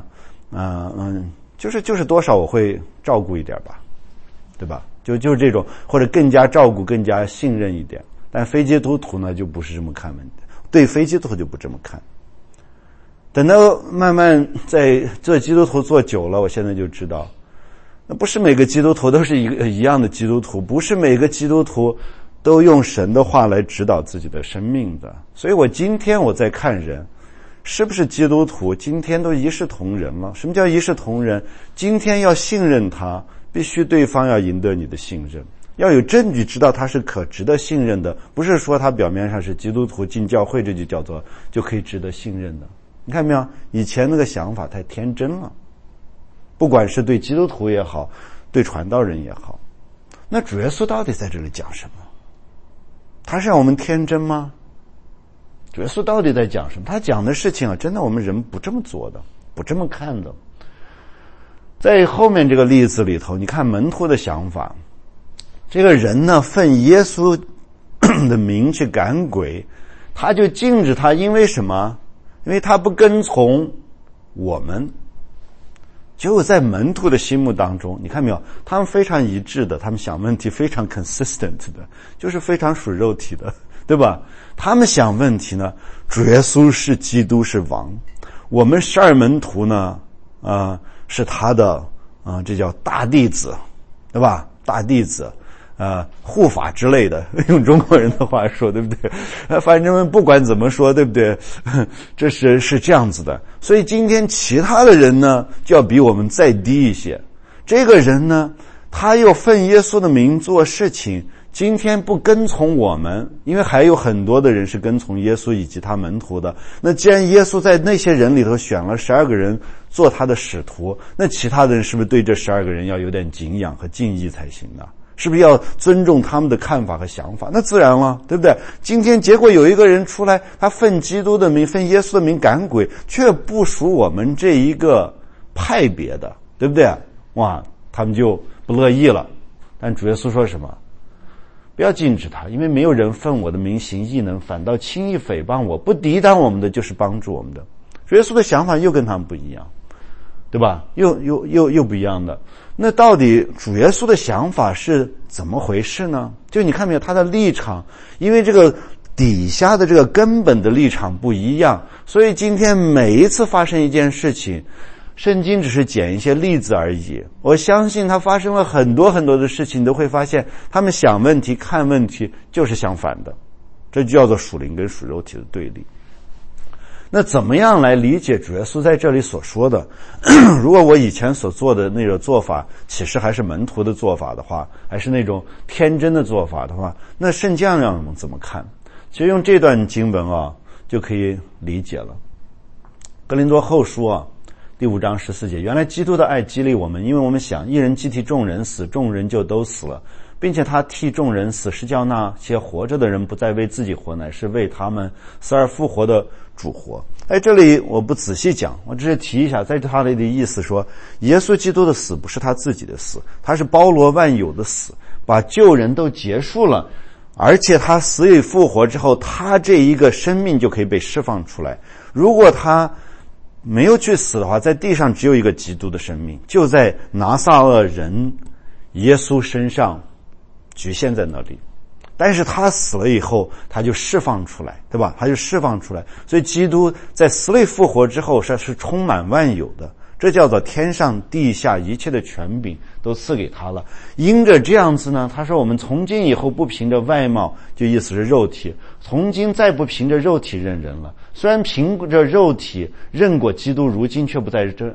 就是多少我会照顾一点吧，对吧？就是这种，或者更加照顾更加信任一点。但非基督徒呢就不是这么看问题，对非基督徒就不这么看。等到慢慢在做基督徒做久了，我现在就知道，那不是每个基督徒都是一样的基督徒，不是每个基督徒都用神的话来指导自己的生命的。所以我今天我在看人是不是基督徒，今天都一视同仁了。什么叫一视同仁？今天要信任他，必须对方要赢得你的信任，要有证据知道他是可值得信任的，不是说他表面上是基督徒进教会，这就可以值得信任的。你看没有？以前那个想法太天真了，不管是对基督徒也好，对传道人也好。那主耶稣到底在这里讲什么？他是让我们天真吗？主耶稣到底在讲什么？他讲的事情啊，真的我们人不这么做的，不这么看的。在后面这个例子里头，你看门徒的想法，这个人呢奉耶稣的名去赶鬼，他就禁止他，因为什么？因为他不跟从我们。就在门徒的心目当中，你看没有，他们非常一致的，他们想问题非常 consistent 的，就是非常属肉体的，对吧？他们想问题呢，主耶稣是基督是王，我们12门徒呢是他的这叫大弟子，对吧？大弟子护法之类的，用中国人的话说，对不对？反正不管怎么说，对不对？这是这样子的。所以今天其他的人呢，就要比我们再低一些。这个人呢，他又奉耶稣的名做事情，今天不跟从我们，因为还有很多的人是跟从耶稣以及他门徒的。那既然耶稣在那些人里头选了12个人做他的使徒，那其他的人是不是对这12个人要有点敬仰和敬意才行呢？是不是要尊重他们的看法和想法？那自然了，对不对？今天结果有一个人出来，他奉基督的名，奉耶稣的名赶鬼，却不属我们这一个派别的，对不对？哇，他们就不乐意了。但主耶稣说什么？不要禁止他，因为没有人奉我的名行异能，反倒轻易诽谤我，不抵挡我们的就是帮助我们的。主耶稣的想法又跟他们不一样，对吧？又不一样的。那到底主耶稣的想法是怎么回事呢？就你看没有，他的立场，因为这个底下的这个根本的立场不一样，所以今天每一次发生一件事情，圣经只是捡一些例子而已。我相信他发生了很多很多的事情，你都会发现他们想问题看问题就是相反的，这就叫做属灵跟属肉体的对立。那怎么样来理解主耶稣在这里所说的？如果我以前所做的那个做法其实还是门徒的做法的话，还是那种天真的做法的话，那圣经让我们怎么看？其实用这段经文就可以理解了。哥林多后书第5章14节，原来基督的爱激励我们，因为我们想一人既替众人死，众人就都死了，并且他替众人死，是叫那些活着的人不再为自己活，乃是为他们死而复活的主活。这里我不仔细讲，我只是提一下，在他的意思说，耶稣基督的死不是他自己的死，他是包罗万有的死，把救人都结束了，而且他死里复活之后，他这一个生命就可以被释放出来。如果他没有去死的话，在地上只有一个基督的生命，就在拿撒勒人耶稣身上局限在那里。但是他死了以后，他就释放出来，对吧？他就释放出来。所以基督在死里复活之后是充满万有的，这叫做天上地下一切的权柄都赐给他了。因着这样子呢，他说我们从今以后不凭着外貌，就意思是肉体，从今再不凭着肉体认人了。虽然凭着肉体认过基督，如今却不再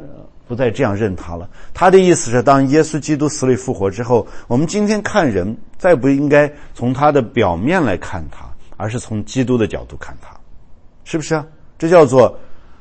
不再这样认他了。他的意思是，当耶稣基督死里复活之后，我们今天看人再不应该从他的表面来看他，而是从基督的角度看他，是不是啊？这叫做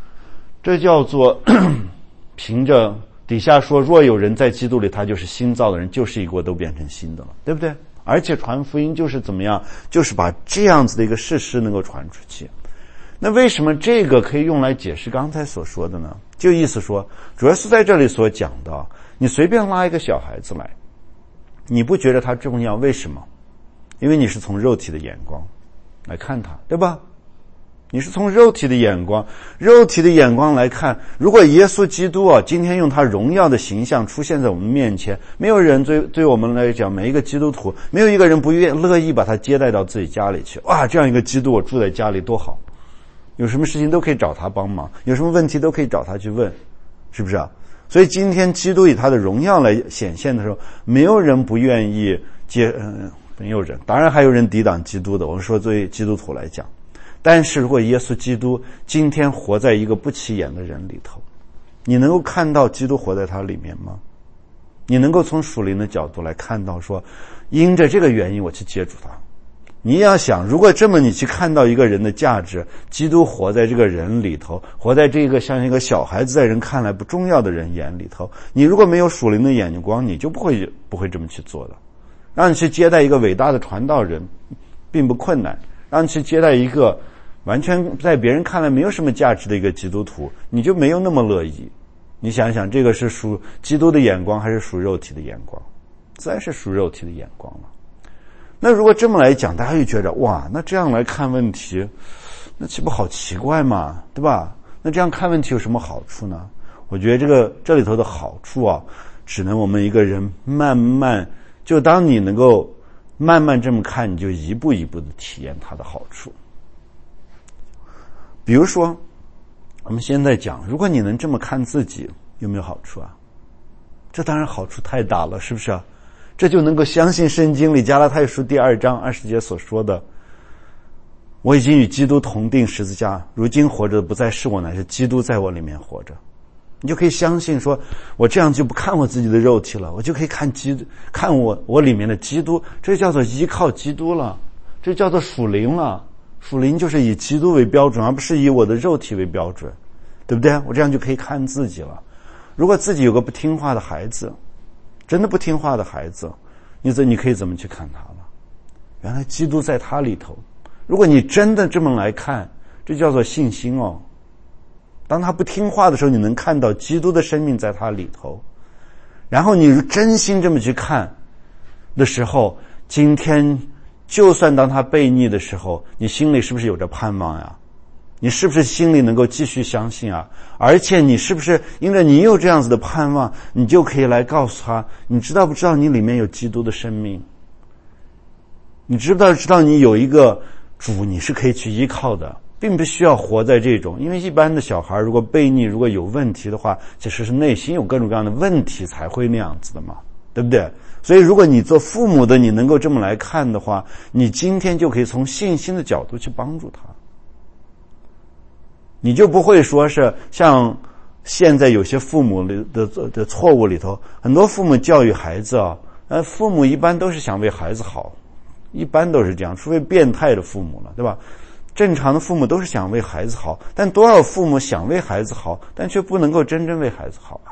凭着底下说，若有人在基督里，他就是新造的人，旧事已过，都变成新的了，对不对？而且传福音就是怎么样，就是把这样子的一个事实能够传出去。那为什么这个可以用来解释刚才所说的呢？就意思说，主要是在这里所讲的，你随便拉一个小孩子来，你不觉得他重要，为什么？因为你是从肉体的眼光来看他，对吧？你是从肉体的眼光来看，如果耶稣基督今天用他荣耀的形象出现在我们面前，没有人对我们来讲，每一个基督徒，没有一个人不乐意把他接待到自己家里去。哇，这样一个基督，我住在家里多好，有什么事情都可以找他帮忙，有什么问题都可以找他去问，是不是啊？所以今天基督以他的荣耀来显现的时候，没有人不愿意没有人，当然还有人抵挡基督的，我们说作为基督徒来讲。但是如果耶稣基督今天活在一个不起眼的人里头，你能够看到基督活在他里面吗？你能够从属灵的角度来看到说，因着这个原因我去接触他。你要想，如果这么你去看到一个人的价值，基督活在这个人里头，活在这个像一个小孩子在人看来不重要的人眼里头，你如果没有属灵的眼光，你就不会这么去做的。让你去接待一个伟大的传道人并不困难，让你去接待一个完全在别人看来没有什么价值的一个基督徒，你就没有那么乐意。你想想，这个是属基督的眼光还是属肉体的眼光？自然是属肉体的眼光了。那如果这么来讲，大家就觉得哇，那这样来看问题，那岂不好奇怪吗？对吧？那这样看问题有什么好处呢？我觉得这里头的好处只能我们一个人慢慢，就当你能够慢慢这么看，你就一步一步的体验它的好处。比如说我们现在讲，如果你能这么看自己，有没有好处啊？这当然好处太大了，是不是啊？这就能够相信圣经里加拉太书第2章20节所说的，我已经与基督同定十字架，如今活着的不再是我，乃是基督在我里面活着。你就可以相信说，我这样就不看我自己的肉体了，我就可以看我里面的基督，这叫做依靠基督了，这叫做属灵了。属灵就是以基督为标准，而不是以我的肉体为标准，对不对？我这样就可以看自己了。如果自己有个不听话的孩子，真的不听话的孩子，你可以怎么去看他了？原来基督在他里头。如果你真的这么来看，这叫做信心哦。当他不听话的时候，你能看到基督的生命在他里头，然后你真心这么去看的时候，今天就算当他悖逆的时候，你心里是不是有着盼望呀？你是不是心里能够继续相信啊？而且你是不是因为你有这样子的盼望，你就可以来告诉他，你知道不知道你里面有基督的生命？你知道你有一个主，你是可以去依靠的，并不需要活在这种，因为一般的小孩如果悖逆，如果有问题的话，其实是内心有各种各样的问题才会那样子的嘛，对不对？所以如果你做父母的，你能够这么来看的话，你今天就可以从信心的角度去帮助他。你就不会说是像现在有些父母的错误里头，很多父母教育孩子父母一般都是想为孩子好，一般都是这样，除非变态的父母了，对吧？正常的父母都是想为孩子好，但多少父母想为孩子好，但却不能够真正为孩子好啊？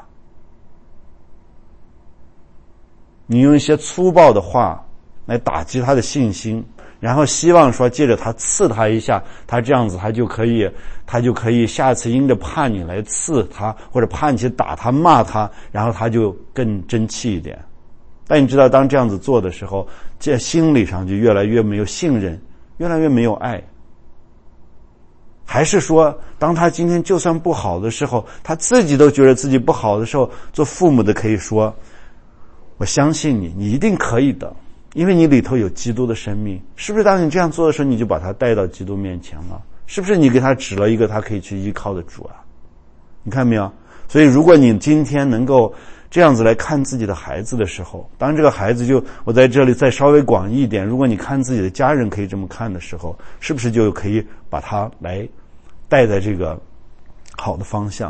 你用一些粗暴的话来打击他的信心，然后希望说借着他刺他一下，他这样子他就可以下次因着怕你来刺他，或者怕你去打他骂他，然后他就更争气一点。但你知道，当这样子做的时候，这心理上就越来越没有信任，越来越没有爱。还是说，当他今天就算不好的时候，他自己都觉得自己不好的时候，做父母的可以说，我相信你，你一定可以的，因为你里头有基督的生命。是不是当你这样做的时候，你就把他带到基督面前了？是不是你给他指了一个他可以去依靠的主啊？你看没有？所以如果你今天能够这样子来看自己的孩子的时候，当这个孩子我在这里再稍微广义一点，如果你看自己的家人可以这么看的时候，是不是就可以把他来带在这个好的方向？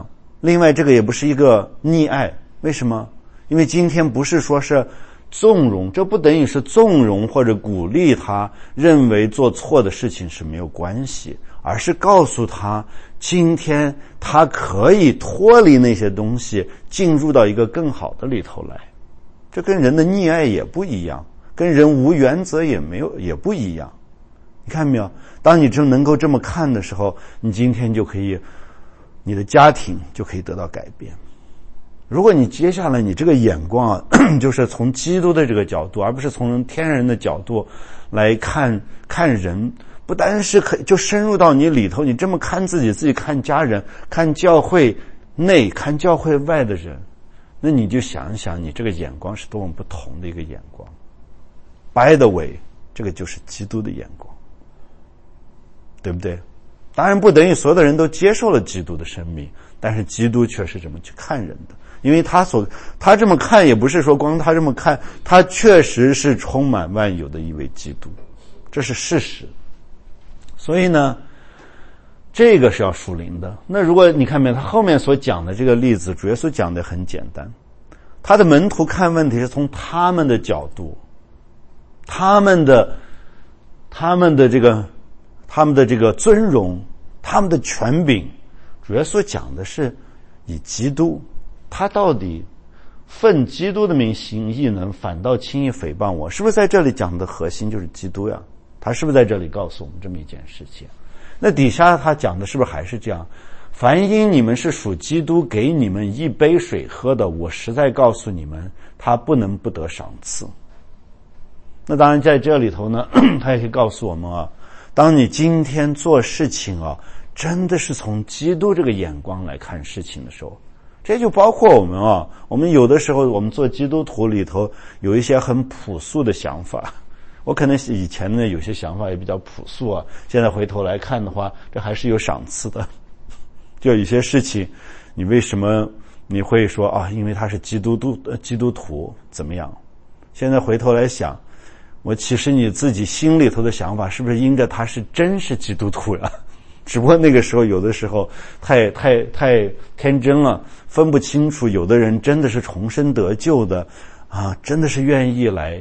另外这个也不是一个溺爱，为什么？因为今天不是说是纵容，这不等于是纵容或者鼓励他认为做错的事情是没有关系，而是告诉他今天他可以脱离那些东西，进入到一个更好的里头来。这跟人的溺爱也不一样，跟人无原则也不一样。你看没有？当你能够这么看的时候，你今天就可以，你的家庭就可以得到改变。如果你接下来你这个眼光啊，就是从基督的这个角度，而不是从天然的角度来看人，不单是就深入到你里头，你这么看自己看家人，看教会内，看教会外的人，那你就想想你这个眼光是多么不同的一个眼光。By the way， 这个就是基督的眼光，对不对？当然不等于所有的人都接受了基督的生命，但是基督却是这么去看人的。因为他这么看也不是说光他这么看，他确实是充满万有的一位基督，这是事实。所以呢，这个是要属灵的。那如果你看没有，他后面所讲的这个例子，主耶稣讲的很简单，他的门徒看问题是从他们的角度，他们的这个尊荣，他们的权柄。主耶稣讲的是以基督，他到底奉基督的名行异能，反倒轻易诽谤我，是不是在这里讲的核心就是基督呀？他是不是在这里告诉我们这么一件事情？那底下他讲的是不是还是这样？凡因你们是属基督，给你们一杯水喝的，我实在告诉你们，他不能不得赏赐。那当然在这里头呢，他也可以告诉我们啊，当你今天做事情啊，真的是从基督这个眼光来看事情的时候，这就包括我们啊，我们有的时候我们做基督徒里头有一些很朴素的想法，我可能以前呢有些想法也比较朴素啊，现在回头来看的话，这还是有赏赐的。就有些事情，你为什么你会说啊？因为他是基督徒怎么样？现在回头来想，其实你自己心里头的想法是不是因着他是真是基督徒呀？只不过那个时候有的时候太天真了，分不清楚有的人真的是重生得救的啊，真的是愿意来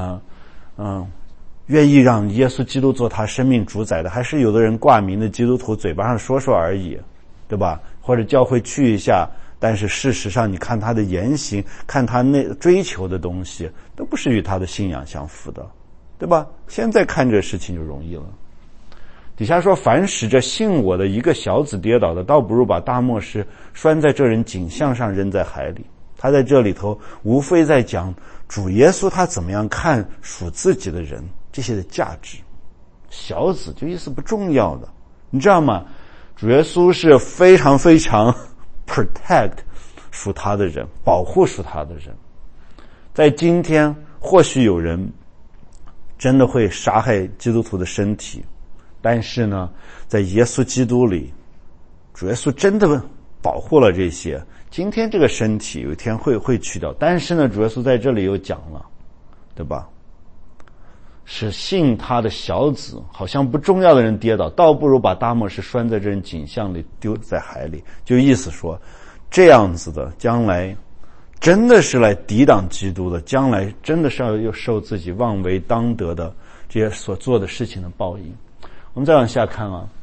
愿意让耶稣基督做他生命主宰的，还是有的人挂名的基督徒，嘴巴上说说而已，对吧？或者教会去一下，但是事实上你看他的言行，看他那追求的东西，都不是与他的信仰相符的，对吧？现在看这事情就容易了。底下说，凡使这信我的一个小子跌倒的，倒不如把大磨石拴在这人颈项上，扔在海里。他在这里头无非在讲主耶稣他怎么样看属自己的人这些的价值。小子就意思不重要的，你知道吗？主耶稣是非常非常 protect 属他的人，保护属他的人。在今天或许有人真的会杀害基督徒的身体，但是呢，在耶稣基督里，主耶稣真的保护了这些。今天这个身体有一天会去掉，但是呢，主耶稣在这里又讲了，对吧？使信他的小子好像不重要的人跌倒，倒不如把大磨石拴在这人颈项里，丢在海里。就意思说，这样子的将来真的是来抵挡基督的，将来真的是要受自己妄为当得的这些所做的事情的报应。我们再往下看啊，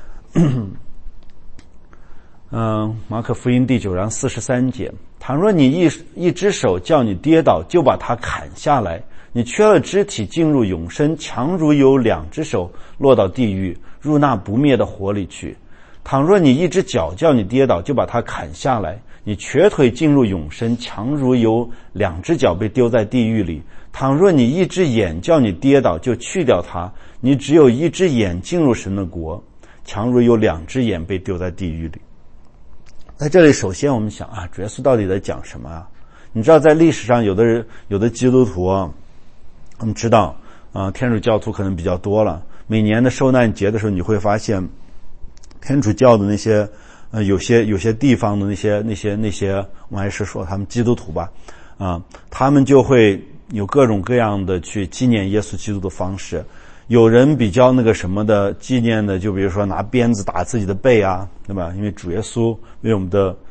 马可福音第9章43节，倘若你一只手叫你跌倒，就把它砍下来，你缺了肢体进入永生，强如有2只手落到地狱，入那不灭的火里去。倘若你一只脚叫你跌倒，就把它砍下来，你瘸腿进入永生，强如有2只脚被丢在地狱里。倘若你一只眼叫你跌倒，就去掉它，你只有一只眼进入神的国，强如有2只眼被丢在地狱里。在这里首先我们想啊，主耶稣到底在讲什么啊？你知道在历史上有的基督徒啊，我们知道天主教徒可能比较多了，每年的受难节的时候，你会发现天主教的那些有些地方的那些我们还是说他们基督徒吧，他们就会有各种各样的去纪念耶稣基督的方式。有人比较那个什么的纪念的，就比如说拿鞭子打自己的背啊，对吧？因为主耶稣为我们的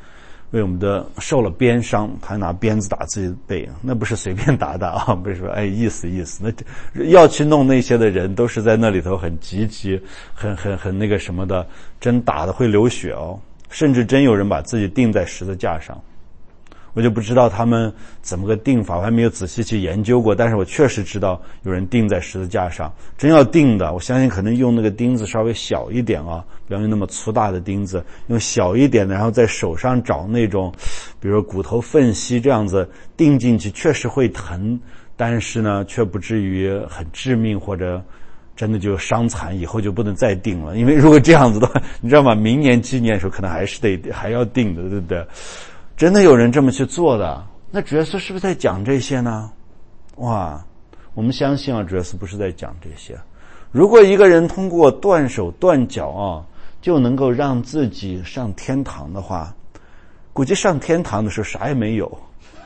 为我们的受了鞭伤，他拿鞭子打自己的背，那不是随便打打啊，不是说意思，那要去弄那些的人都是在那里头很积极，很那个什么的，真打的会流血哦，甚至真有人把自己钉在十字架上。我就不知道他们怎么个定法，我还没有仔细去研究过，但是我确实知道有人钉在十字架上。真要钉的，我相信可能用那个钉子稍微小一点啊，不要用那么粗大的钉子，用小一点的，然后在手上找那种比如说骨头缝隙这样子钉进去，确实会疼，但是呢却不至于很致命，或者真的就伤残，以后就不能再钉了。因为如果这样子的话，你知道吗，明年纪念的时候可能还要钉的，对不对？真的有人这么去做的，那主耶稣是不是在讲这些呢？哇，我们相信啊，主耶稣不是在讲这些。如果一个人通过断手断脚啊，就能够让自己上天堂的话，估计上天堂的时候啥也没有。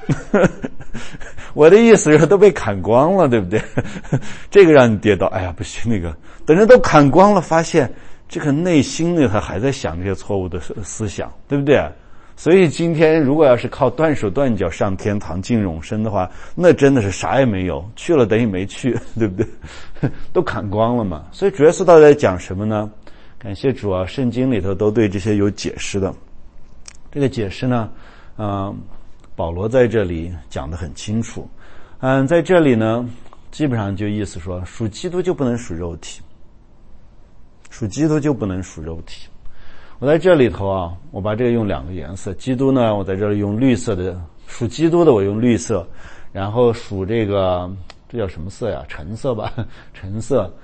我的意思是都被砍光了，对不对？这个让你跌倒，哎呀不行，那个等人都砍光了，发现这个内心呢他还在想这些错误的思想，对不对？所以今天如果要是靠断手断脚上天堂进永生的话，那真的是啥也没有，去了等于没去，对不对？都砍光了嘛。所以主耶稣到底在讲什么呢？感谢主啊，圣经里头都对这些有解释的。这个解释呢保罗在这里讲得很清楚。在这里呢基本上就意思说，属基督就不能属肉体，属基督就不能属肉体。我在这里头啊，我把这个用两个颜色，基督呢我在这里用绿色的，属基督的我用绿色，然后属这叫什么色呀？橙色吧，橙色，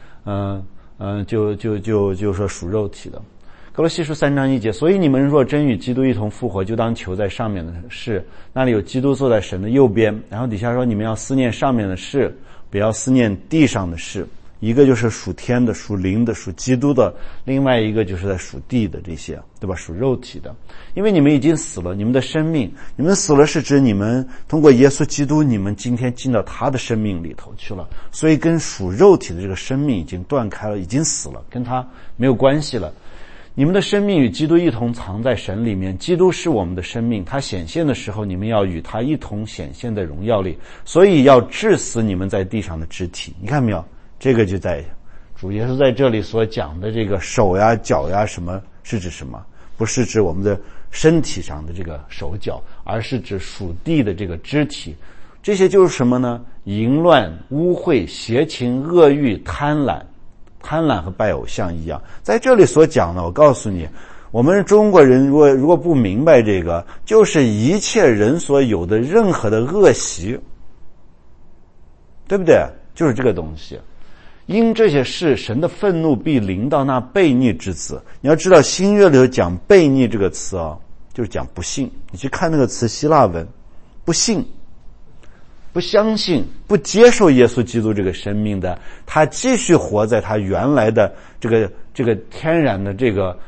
就说属肉体的。歌罗西书3章1节，所以你们若真与基督一同复活，就当求在上面的事，那里有基督坐在神的右边。然后底下说，你们要思念上面的事，不要思念地上的事。一个就是属天的，属灵的，属基督的，另外一个就是在属地的这些，对吧？属肉体的。因为你们已经死了，你们的生命，你们死了是指你们通过耶稣基督，你们今天进到他的生命里头去了，所以跟属肉体的这个生命已经断开了，已经死了，跟他没有关系了。你们的生命与基督一同藏在神里面，基督是我们的生命，他显现的时候，你们要与他一同显现在荣耀里，所以要治死你们在地上的肢体。你看没有？这个就在主耶稣在这里所讲的这个手呀脚呀什么，是指什么？不是指我们的身体上的这个手脚，而是指属地的这个肢体。这些就是什么呢？淫乱、污秽、邪情、恶欲、贪婪和拜偶像一样。在这里所讲的，我告诉你，我们中国人如果不明白这个，就是一切人所有的任何的恶习，对不对？就是这个东西。因这些事，神的愤怒必临到那悖逆之子。你要知道新约里头讲悖逆这个词啊，就是讲不信。你去看那个词希腊文，不信、不相信、不接受耶稣基督这个生命的，他继续活在他原来的这个天然的这个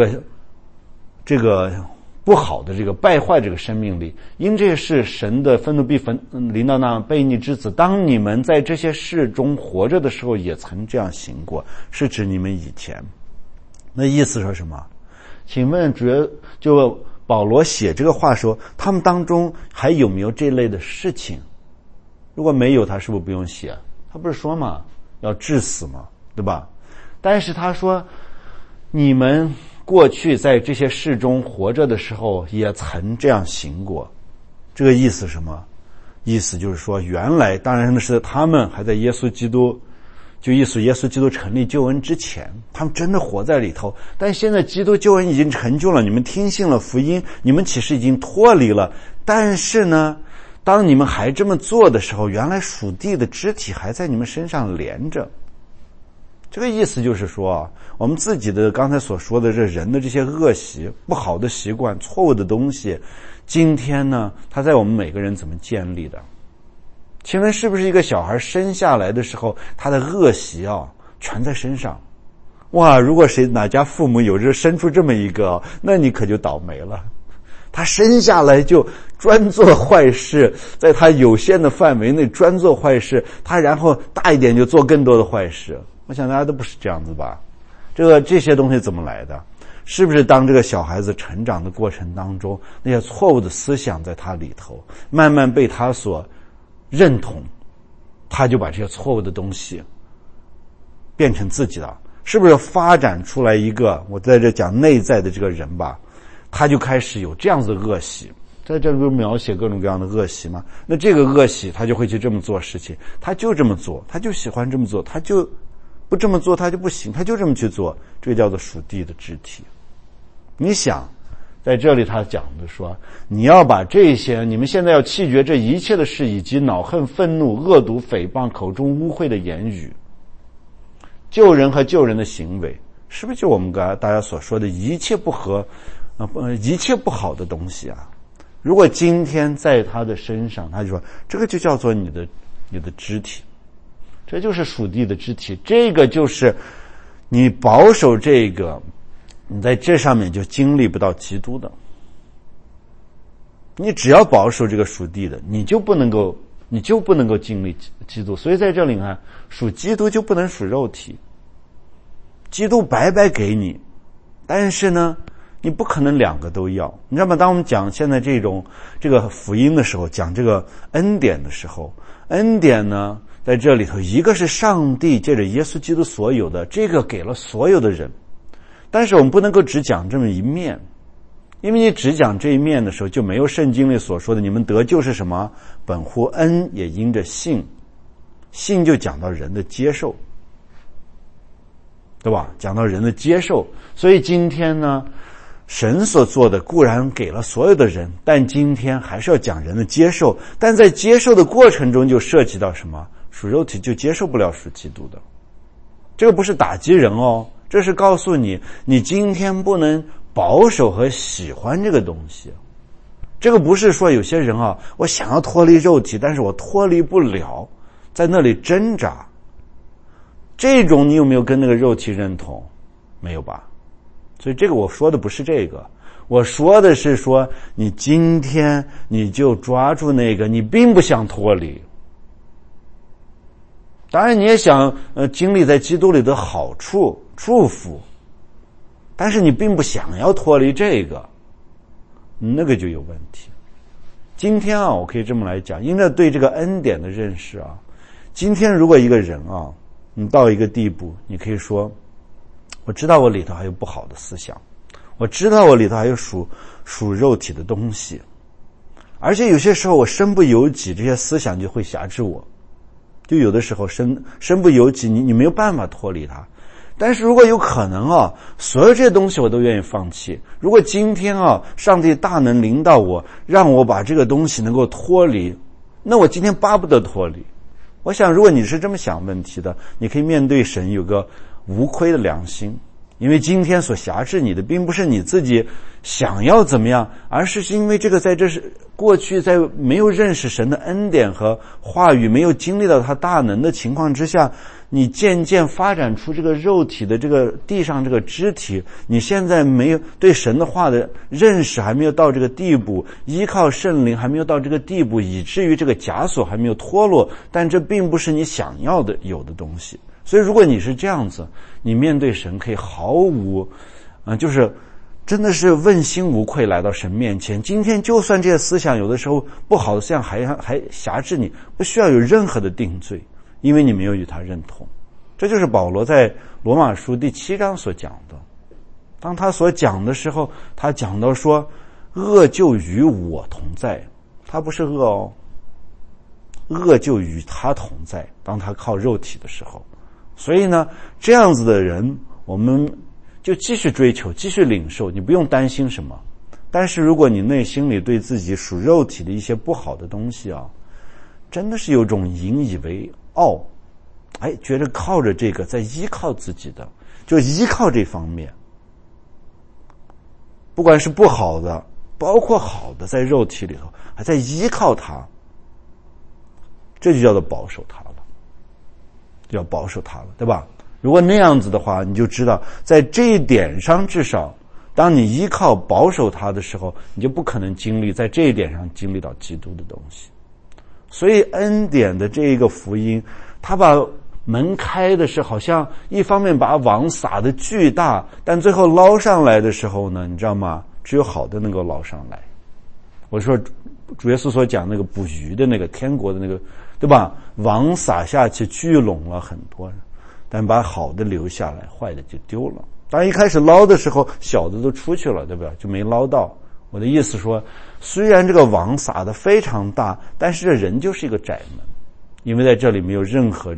不好的这个败坏这个生命里。因这些事，神的愤怒必临到那悖逆之子。当你们在这些事中活着的时候，也曾这样行过，是指你们以前。那意思说什么？请问就保罗写这个话说，他们当中还有没有这类的事情？如果没有，他是不是不用写？他不是说嘛，要治死嘛，对吧？但是他说，你们过去在这些事中活着的时候，也曾这样行过。这个意思是什么？意思就是说，原来当然是他们还在耶稣基督，就意思耶稣基督成立救恩之前，他们真的活在里头。但现在基督救恩已经成就了，你们听信了福音，你们其实已经脱离了。但是呢，当你们还这么做的时候，原来属地的肢体还在你们身上连着。这个意思就是说，我们自己的刚才所说的这人的这些恶习、不好的习惯、错误的东西，今天呢，它在我们每个人怎么建立的？请问是不是一个小孩生下来的时候，他的恶习全在身上？哇，如果哪家父母有生出这么一个，那你可就倒霉了。他生下来就专做坏事，在他有限的范围内专做坏事，他然后大一点就做更多的坏事。我想大家都不是这样子吧？这些东西怎么来的？ 是不是当这个小孩子成长的过程当中，那些错误的思想在他里头慢慢被他所认同，他就把这些错误的东西变成自己的，是不是发展出来一个，我在这讲内在的这个人吧，他就开始有这样子的恶习，在这不是描写各种各样的恶习吗？那这个恶习他就会去这么做事情，他就这么做，他就喜欢这么做，他就不这么做他就不行，他就这么去做，这个叫做属地的肢体。你想在这里他讲的说，你要把这些，你们现在要弃绝这一切的事，以及恼恨愤怒恶毒诽谤口中污秽的言语，救人和救人的行为，是不是就我们刚才大家所说的一切不合一切不好的东西啊？如果今天在他的身上，他就说这个就叫做你的肢体，这就是属地的肢体，这个就是你保守这个，你在这上面就经历不到基督的。你只要保守这个属地的，你就不能够经历基督。所以在这里看，属基督就不能属肉体，基督白白给你，但是呢你不可能两个都要。你知道吗？当我们讲现在这个福音的时候，讲这个恩典的时候，恩典呢在这里头，一个是上帝借着耶稣基督所有的，这个给了所有的人，但是我们不能够只讲这么一面，因为你只讲这一面的时候，就没有圣经里所说的你们得救是什么，本乎恩，也因着信。信就讲到人的接受，对吧？讲到人的接受。所以今天呢，神所做的固然给了所有的人，但今天还是要讲人的接受。但在接受的过程中就涉及到什么？属肉体就接受不了属基督的。这个不是打击人哦，这是告诉你，你今天不能保守和喜欢这个东西。这个不是说有些人啊，我想要脱离肉体，但是我脱离不了，在那里挣扎。这种你有没有跟那个肉体认同？没有吧？所以这个我说的不是这个，我说的是说，你今天你就抓住那个，你并不想脱离。当然你也想经历在基督里的好处祝福，但是你并不想要脱离这个，那个就有问题。今天啊，我可以这么来讲，因为对这个恩典的认识啊，今天如果一个人啊，你到一个地步，你可以说，我知道我里头还有不好的思想，我知道我里头还有属肉体的东西，而且有些时候我身不由己，这些思想就会辖制我，就有的时候身不由己，你没有办法脱离它。但是如果有可能啊，所有这些东西我都愿意放弃。如果今天啊，上帝大能临到我，让我把这个东西能够脱离，那我今天巴不得脱离。我想如果你是这么想问题的，你可以面对神有个无亏的良心，因为今天所辖制你的并不是你自己想要怎么样，而是因为这个在这是过去在没有认识神的恩典和话语，没有经历到他大能的情况之下，你渐渐发展出这个肉体的这个地上这个肢体，你现在没有对神的话的认识还没有到这个地步，依靠圣灵还没有到这个地步，以至于这个枷锁还没有脱落，但这并不是你想要的有的东西。所以如果你是这样子，你面对神可以毫无就是真的是问心无愧来到神面前。今天就算这些思想有的时候不好的思想还辖制你，不需要有任何的定罪，因为你没有与他认同。这就是保罗在罗马书第7章所讲的。当他所讲的时候，他讲到说，恶就与我同在，他不是恶哦，恶就与他同在，当他靠肉体的时候。所以呢，这样子的人我们就继续追求，继续领受，你不用担心什么。但是如果你内心里对自己属肉体的一些不好的东西啊，真的是有种引以为傲，觉得靠着这个在依靠自己的，就依靠这方面，不管是不好的包括好的，在肉体里头还在依靠它，这就叫做保守它了，就要保守它了，对吧？如果那样子的话，你就知道在这一点上，至少当你依靠保守它的时候，你就不可能经历在这一点上经历到基督的东西。所以恩典的这一个福音，他把门开的是好像一方面把网撒的巨大，但最后捞上来的时候呢，你知道吗？只有好的能够捞上来。我说主耶稣所讲那个捕鱼的那个天国的那个，对吧？网撒下去聚拢了很多人，但把好的留下来，坏的就丢了。当然一开始捞的时候小的都出去了，对吧？就没捞到。我的意思说，虽然这个网撒的非常大，但是这人就是一个窄门，因为在这里没有任何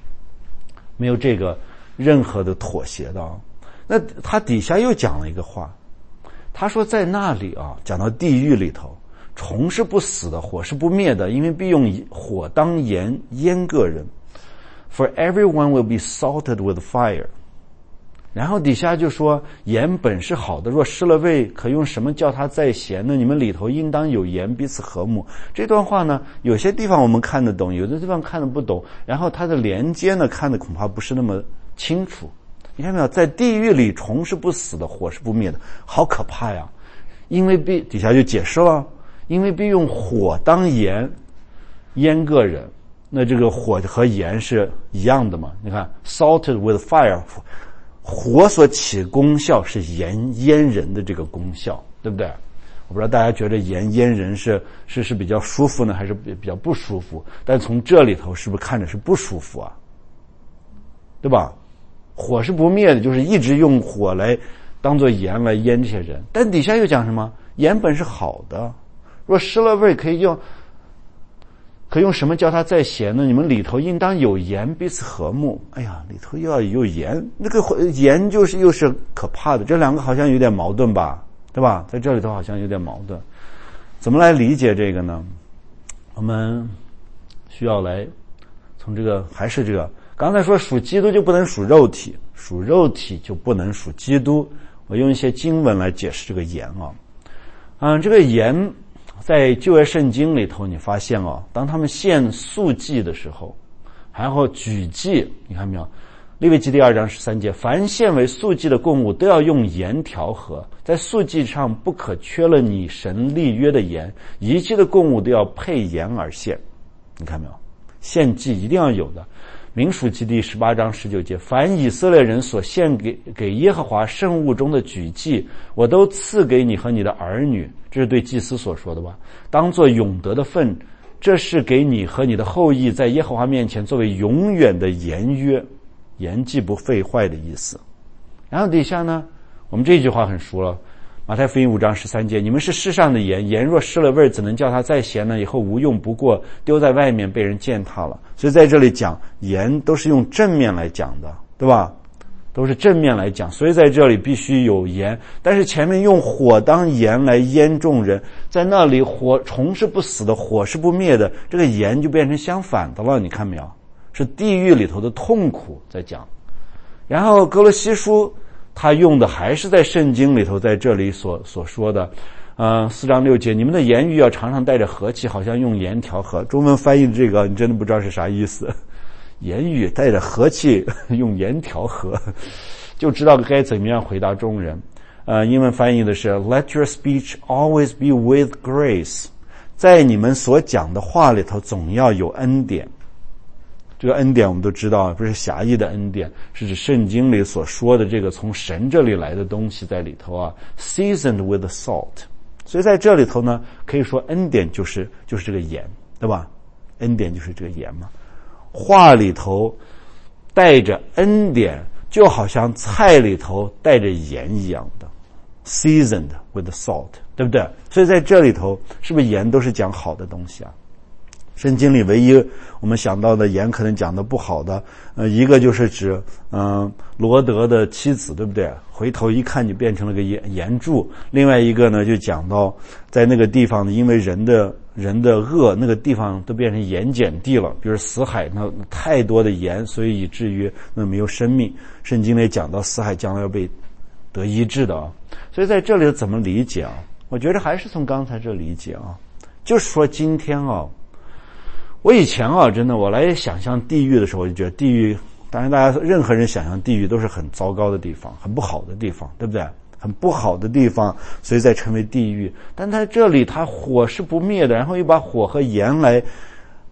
任何的妥协的。那他底下又讲了一个话，他说在那里啊，讲到地狱里头，虫是不死的，火是不灭的，因为必用火当盐腌个人。For everyone will be salted with fire。然后底下就说盐本是好的，若失了味，可用什么叫它再咸呢？你们里头应当有盐，彼此和睦。这段话呢，有些地方我们看得懂，有的地方看得不懂，然后它的连接呢看得恐怕不是那么清楚。你看没有，在地狱里虫是不死的，火是不灭的，好可怕呀。因为底下就解释了，因为必用火当盐腌个人。那这个火和盐是一样的嘛？你看 salted with fire，火所起功效是盐腌人的这个功效，对不对？我不知道大家觉得盐腌人是比较舒服呢，还是比较不舒服？但从这里头是不是看着是不舒服啊？对吧？火是不灭的，就是一直用火来当作盐来腌这些人。但底下又讲什么？盐本是好的，若失了味，可用什么叫它再咸呢？你们里头应当有盐，彼此和睦。哎呀，里头又要有盐，那个盐又是可怕的，这两个好像有点矛盾吧，对吧？在这里头好像有点矛盾。怎么来理解这个呢？我们需要来从还是刚才说属基督就不能属肉体，属肉体就不能属基督。我用一些经文来解释这个盐啊。这个盐在旧约圣经里头，你发现当他们献素祭的时候，然后举祭，你看没有？利未记第2章13节，凡献为素祭的供物都要用盐调和，在素祭上不可缺了你神立约的盐，一切的供物都要配盐而献。你看没有？献祭一定要有的。民数记第18章19节，凡以色列人所献给耶和华圣物中的举祭，我都赐给你和你的儿女，这是对祭司所说的吧，当作永得的份，这是给你和你的后裔在耶和华面前作为永远的盐约，盐既不废坏的意思。然后底下呢，我们这句话很熟了，马太福音5章13节，你们是世上的盐，盐若失了味，怎能叫它再咸呢？以后无用不过，丢在外面被人践踏了。所以在这里讲盐都是用正面来讲的，对吧？都是正面来讲，所以在这里必须有盐。但是前面用火当盐来腌众人，在那里虫是不死的，火是不灭的，这个盐就变成相反的了，你看没有？是地狱里头的痛苦在讲。然后哥罗西书他用的还是在圣经里头，在这里所说的4章6节，你们的言语要常常带着和气，好像用盐调和。中文翻译的这个你真的不知道是啥意思，言语带着和气用盐调和，就知道该怎么样回答众人。英文翻译的是 Let your speech always be with grace， 在你们所讲的话里头总要有恩典。这个恩典我们都知道不是狭义的恩典，是指圣经里所说的这个从神这里来的东西在里头seasoned with salt。 所以在这里头呢，可以说恩典就是这个盐，对吧？恩典就是这个盐嘛。话里头带着恩典，就好像菜里头带着盐一样的 seasoned with salt， 对不对？所以在这里头是不是盐都是讲好的东西啊？圣经里唯一我们想到的盐可能讲的不好的，一个就是指罗德的妻子，对不对？回头一看就变成了个盐柱。另外一个呢，就讲到在那个地方因为人的恶，那个地方都变成盐碱地了，比如死海，那太多的盐，所以以至于那没有生命。圣经里讲到死海将来要被得医治的啊。所以在这里怎么理解啊？我觉得还是从刚才这理解啊，就是说今天我以前真的我来想象地狱的时候，我就觉得地狱，当然大家任何人想象地狱都是很糟糕的地方，很不好的地方，对不对？很不好的地方，所以才成为地狱。但在这里它火是不灭的，然后又把火和盐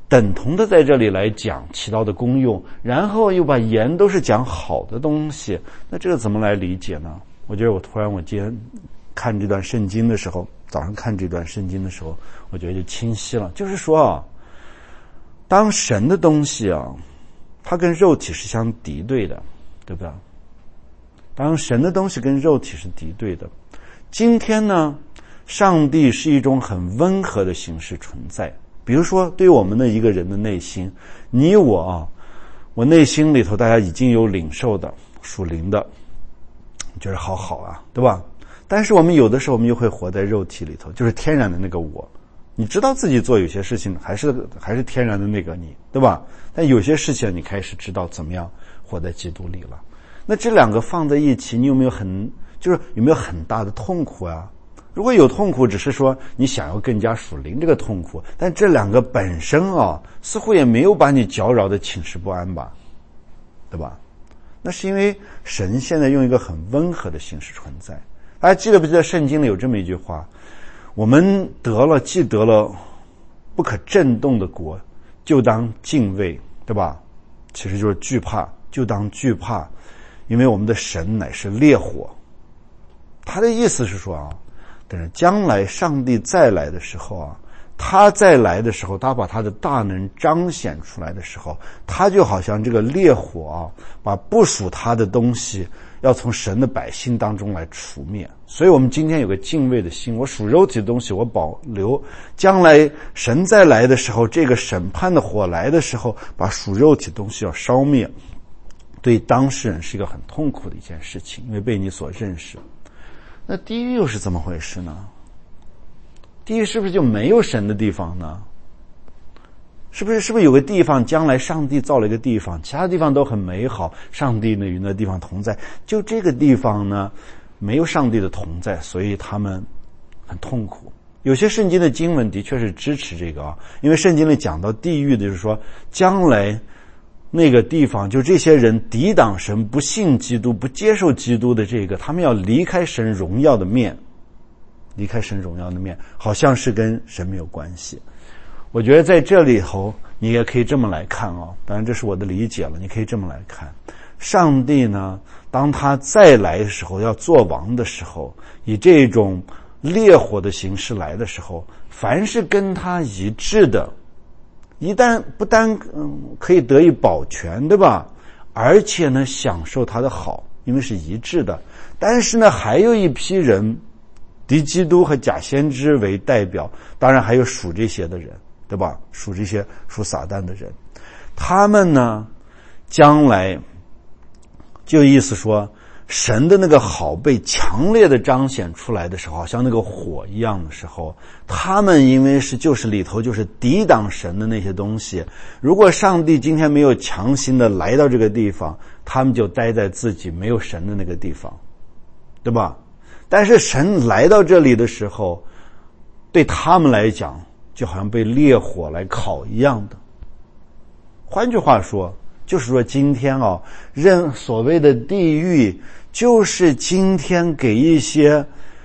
等同的在这里来讲起到的功用，然后又把盐都是讲好的东西，那这个怎么来理解呢？我觉得我今天看这段圣经的时候，早上看这段圣经的时候，我觉得就清晰了。就是说啊，当神的东西啊，它跟肉体是相敌对的，对不对？当神的东西跟肉体是敌对的。今天呢，上帝是一种很温和的形式存在。比如说对我们的一个人的内心，你我啊，我内心里头大家已经有领受的属灵的，觉得好好啊，对吧？但是我们有的时候我们又会活在肉体里头，就是天然的那个我。你知道自己做有些事情还是天然的那个你，对吧？但有些事情你开始知道怎么样活在基督里了。那这两个放在一起，你有没有很大的痛苦啊？如果有痛苦，只是说你想要更加属灵这个痛苦，但这两个本身啊，似乎也没有把你搅扰的寝食不安吧，对吧？那是因为神现在用一个很温和的形式存在。大家记得不记得圣经里有这么一句话，我们既得了不可震动的国，就当敬畏，对吧？其实就是惧怕，就当惧怕，因为我们的神乃是烈火。他的意思是说啊，但是将来上帝再来的时候啊，他再来的时候，他把他的大能彰显出来的时候，他就好像这个烈火啊，把不属他的东西要从神的百姓当中来除灭。所以我们今天有个敬畏的心，我属肉体的东西我保留，将来神再来的时候，这个审判的火来的时候，把属肉体的东西要烧灭，对当事人是一个很痛苦的一件事情，因为被你所认识。那地狱又是怎么回事呢？地狱是不是就没有神的地方呢？是不是有个地方，将来上帝造了一个地方，其他地方都很美好，上帝呢与那地方同在，就这个地方呢没有上帝的同在，所以他们很痛苦。有些圣经的经文的确是支持这个啊，因为圣经里讲到地狱的就是说，将来那个地方，就这些人抵挡神、不信基督、不接受基督的这个，他们要离开神荣耀的面，好像是跟神没有关系。我觉得在这里头你也可以这么来看啊，当然这是我的理解了，你可以这么来看，上帝呢，当他再来的时候，要做王的时候，以这种烈火的形式来的时候，凡是跟他一致的，不单可以得以保全，对吧？而且呢享受他的好，因为是一致的。但是呢还有一批人，敌基督和假先知为代表，当然还有属这些的人，对吧？属撒旦的人，他们呢将来就意思说，神的那个好被强烈的彰显出来的时候，像那个火一样的时候，他们因为就是里头就是抵挡神的那些东西，如果上帝今天没有强行的来到这个地方，他们就待在自己没有神的那个地方，对吧？但是神来到这里的时候，对他们来讲就好像被烈火来烤一样的。换句话说，就是说今天啊，所谓的地狱，就是今天给一些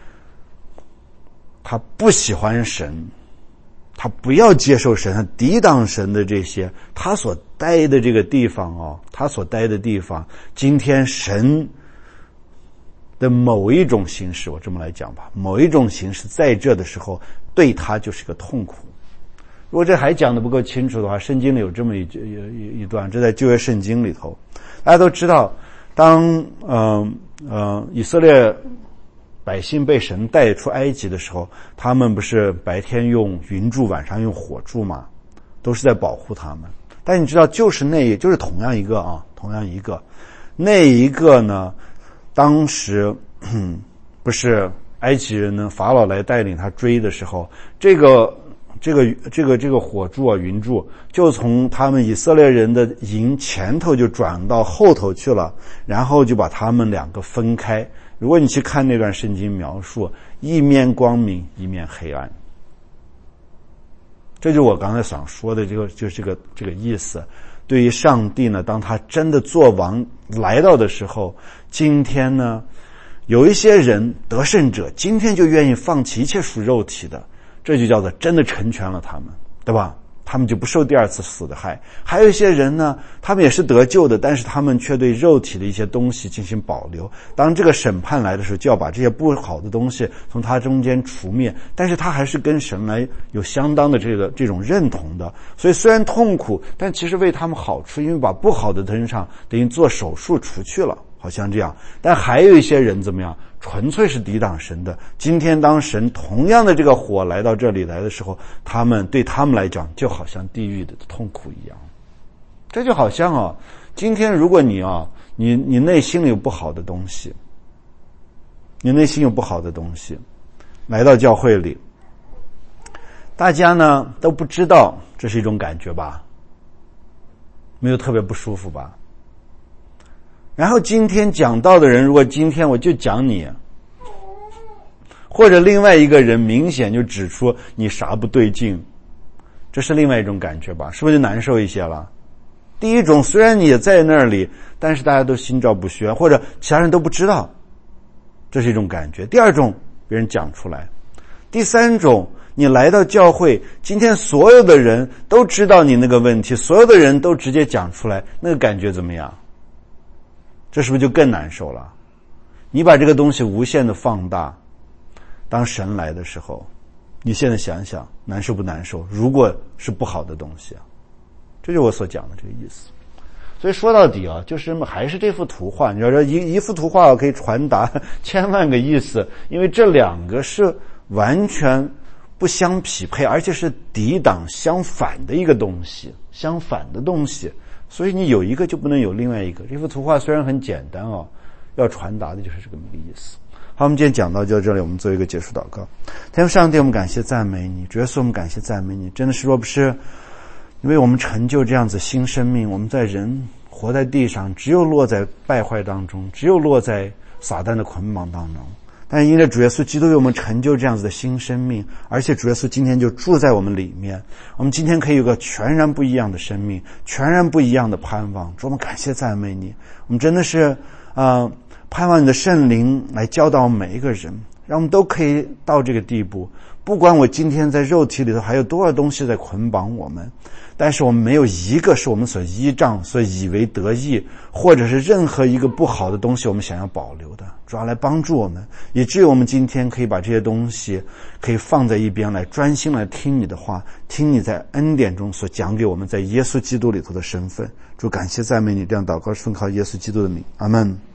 他不喜欢神，他不要接受神，他抵挡神的这些，他所待的这个地方啊，今天神的某一种形式，我这么来讲吧，某一种形式在这的时候，对他就是个痛苦。如果这还讲得不够清楚的话，圣经里有这么一段，这在旧约圣经里头，大家都知道，当以色列百姓被神带出埃及的时候，他们不是白天用云柱，晚上用火柱吗？都是在保护他们。但你知道，就是同样一个那一个呢，当时不是埃及人呢，法老来带领他追的时候，这个火柱啊，云柱就从他们以色列人的营前头就转到后头去了，然后就把他们两个分开。如果你去看那段圣经描述，一面光明，一面黑暗。这就是我刚才想说的这个意思。对于上帝呢，当他真的做王来到的时候，今天呢，有一些人得胜者，今天就愿意放弃一切属肉体的，这就叫做真的成全了他们，对吧？ 他们就不受第二次死的害。还有一些人呢，他们也是得救的，但是他们却对肉体的一些东西进行保留。当这个审判来的时候，就要把这些不好的东西从他中间除灭，但是他还是跟神来有相当的这种认同的。所以虽然痛苦，但其实为他们好处，因为把不好的身上等于做手术除去了，好像这样。但还有一些人怎么样，纯粹是抵挡神的。今天当神同样的这个火来到这里来的时候，对他们来讲就好像地狱的痛苦一样。这就好像今天如果你内心里有不好的东西，来到教会里，大家呢都不知道这是一种感觉吧，没有特别不舒服吧。然后今天讲道的人，如果今天我就讲你，或者另外一个人明显就指出你啥不对劲，这是另外一种感觉吧，是不是就难受一些了？第一种，虽然你也在那里，但是大家都心照不宣，或者其他人都不知道，这是一种感觉。第二种，别人讲出来。第三种，你来到教会，今天所有的人都知道你那个问题，所有的人都直接讲出来，那个感觉怎么样？这是不是就更难受了？你把这个东西无限的放大，当神来的时候，你现在想想难受不难受？如果是不好的东西，这就是我所讲的这个意思。所以说到底就是还是这幅图画，你知道这一幅图画可以传达千万个意思，因为这两个是完全不相匹配，而且是抵挡相反的一个东西，所以你有一个就不能有另外一个。这幅图画虽然很简单要传达的就是这个意思。好，我们今天讲到就到这里，我们做一个结束祷告。天父上帝，我们感谢赞美你，主耶稣，我们感谢赞美你，真的是若不是因为我们成就这样子新生命，我们在人活在地上，只有落在败坏当中，只有落在撒旦的捆绑当中。但因着主耶稣基督为我们成就这样子的新生命，而且主耶稣今天就住在我们里面，我们今天可以有个全然不一样的生命，全然不一样的盼望。主，我们感谢赞美你，我们真的是盼望你的圣灵来教导每一个人，让我们都可以到这个地步。不管我今天在肉体里头还有多少东西在捆绑我们，但是我们没有一个是我们所依仗、所以为得意，或者是任何一个不好的东西我们想要保留的。主要来帮助我们，以至于我们今天可以把这些东西可以放在一边，来专心来听你的话，听你在恩典中所讲给我们在耶稣基督里头的身份。主，感谢赞美你，这样祷告是奉靠耶稣基督的名，阿们。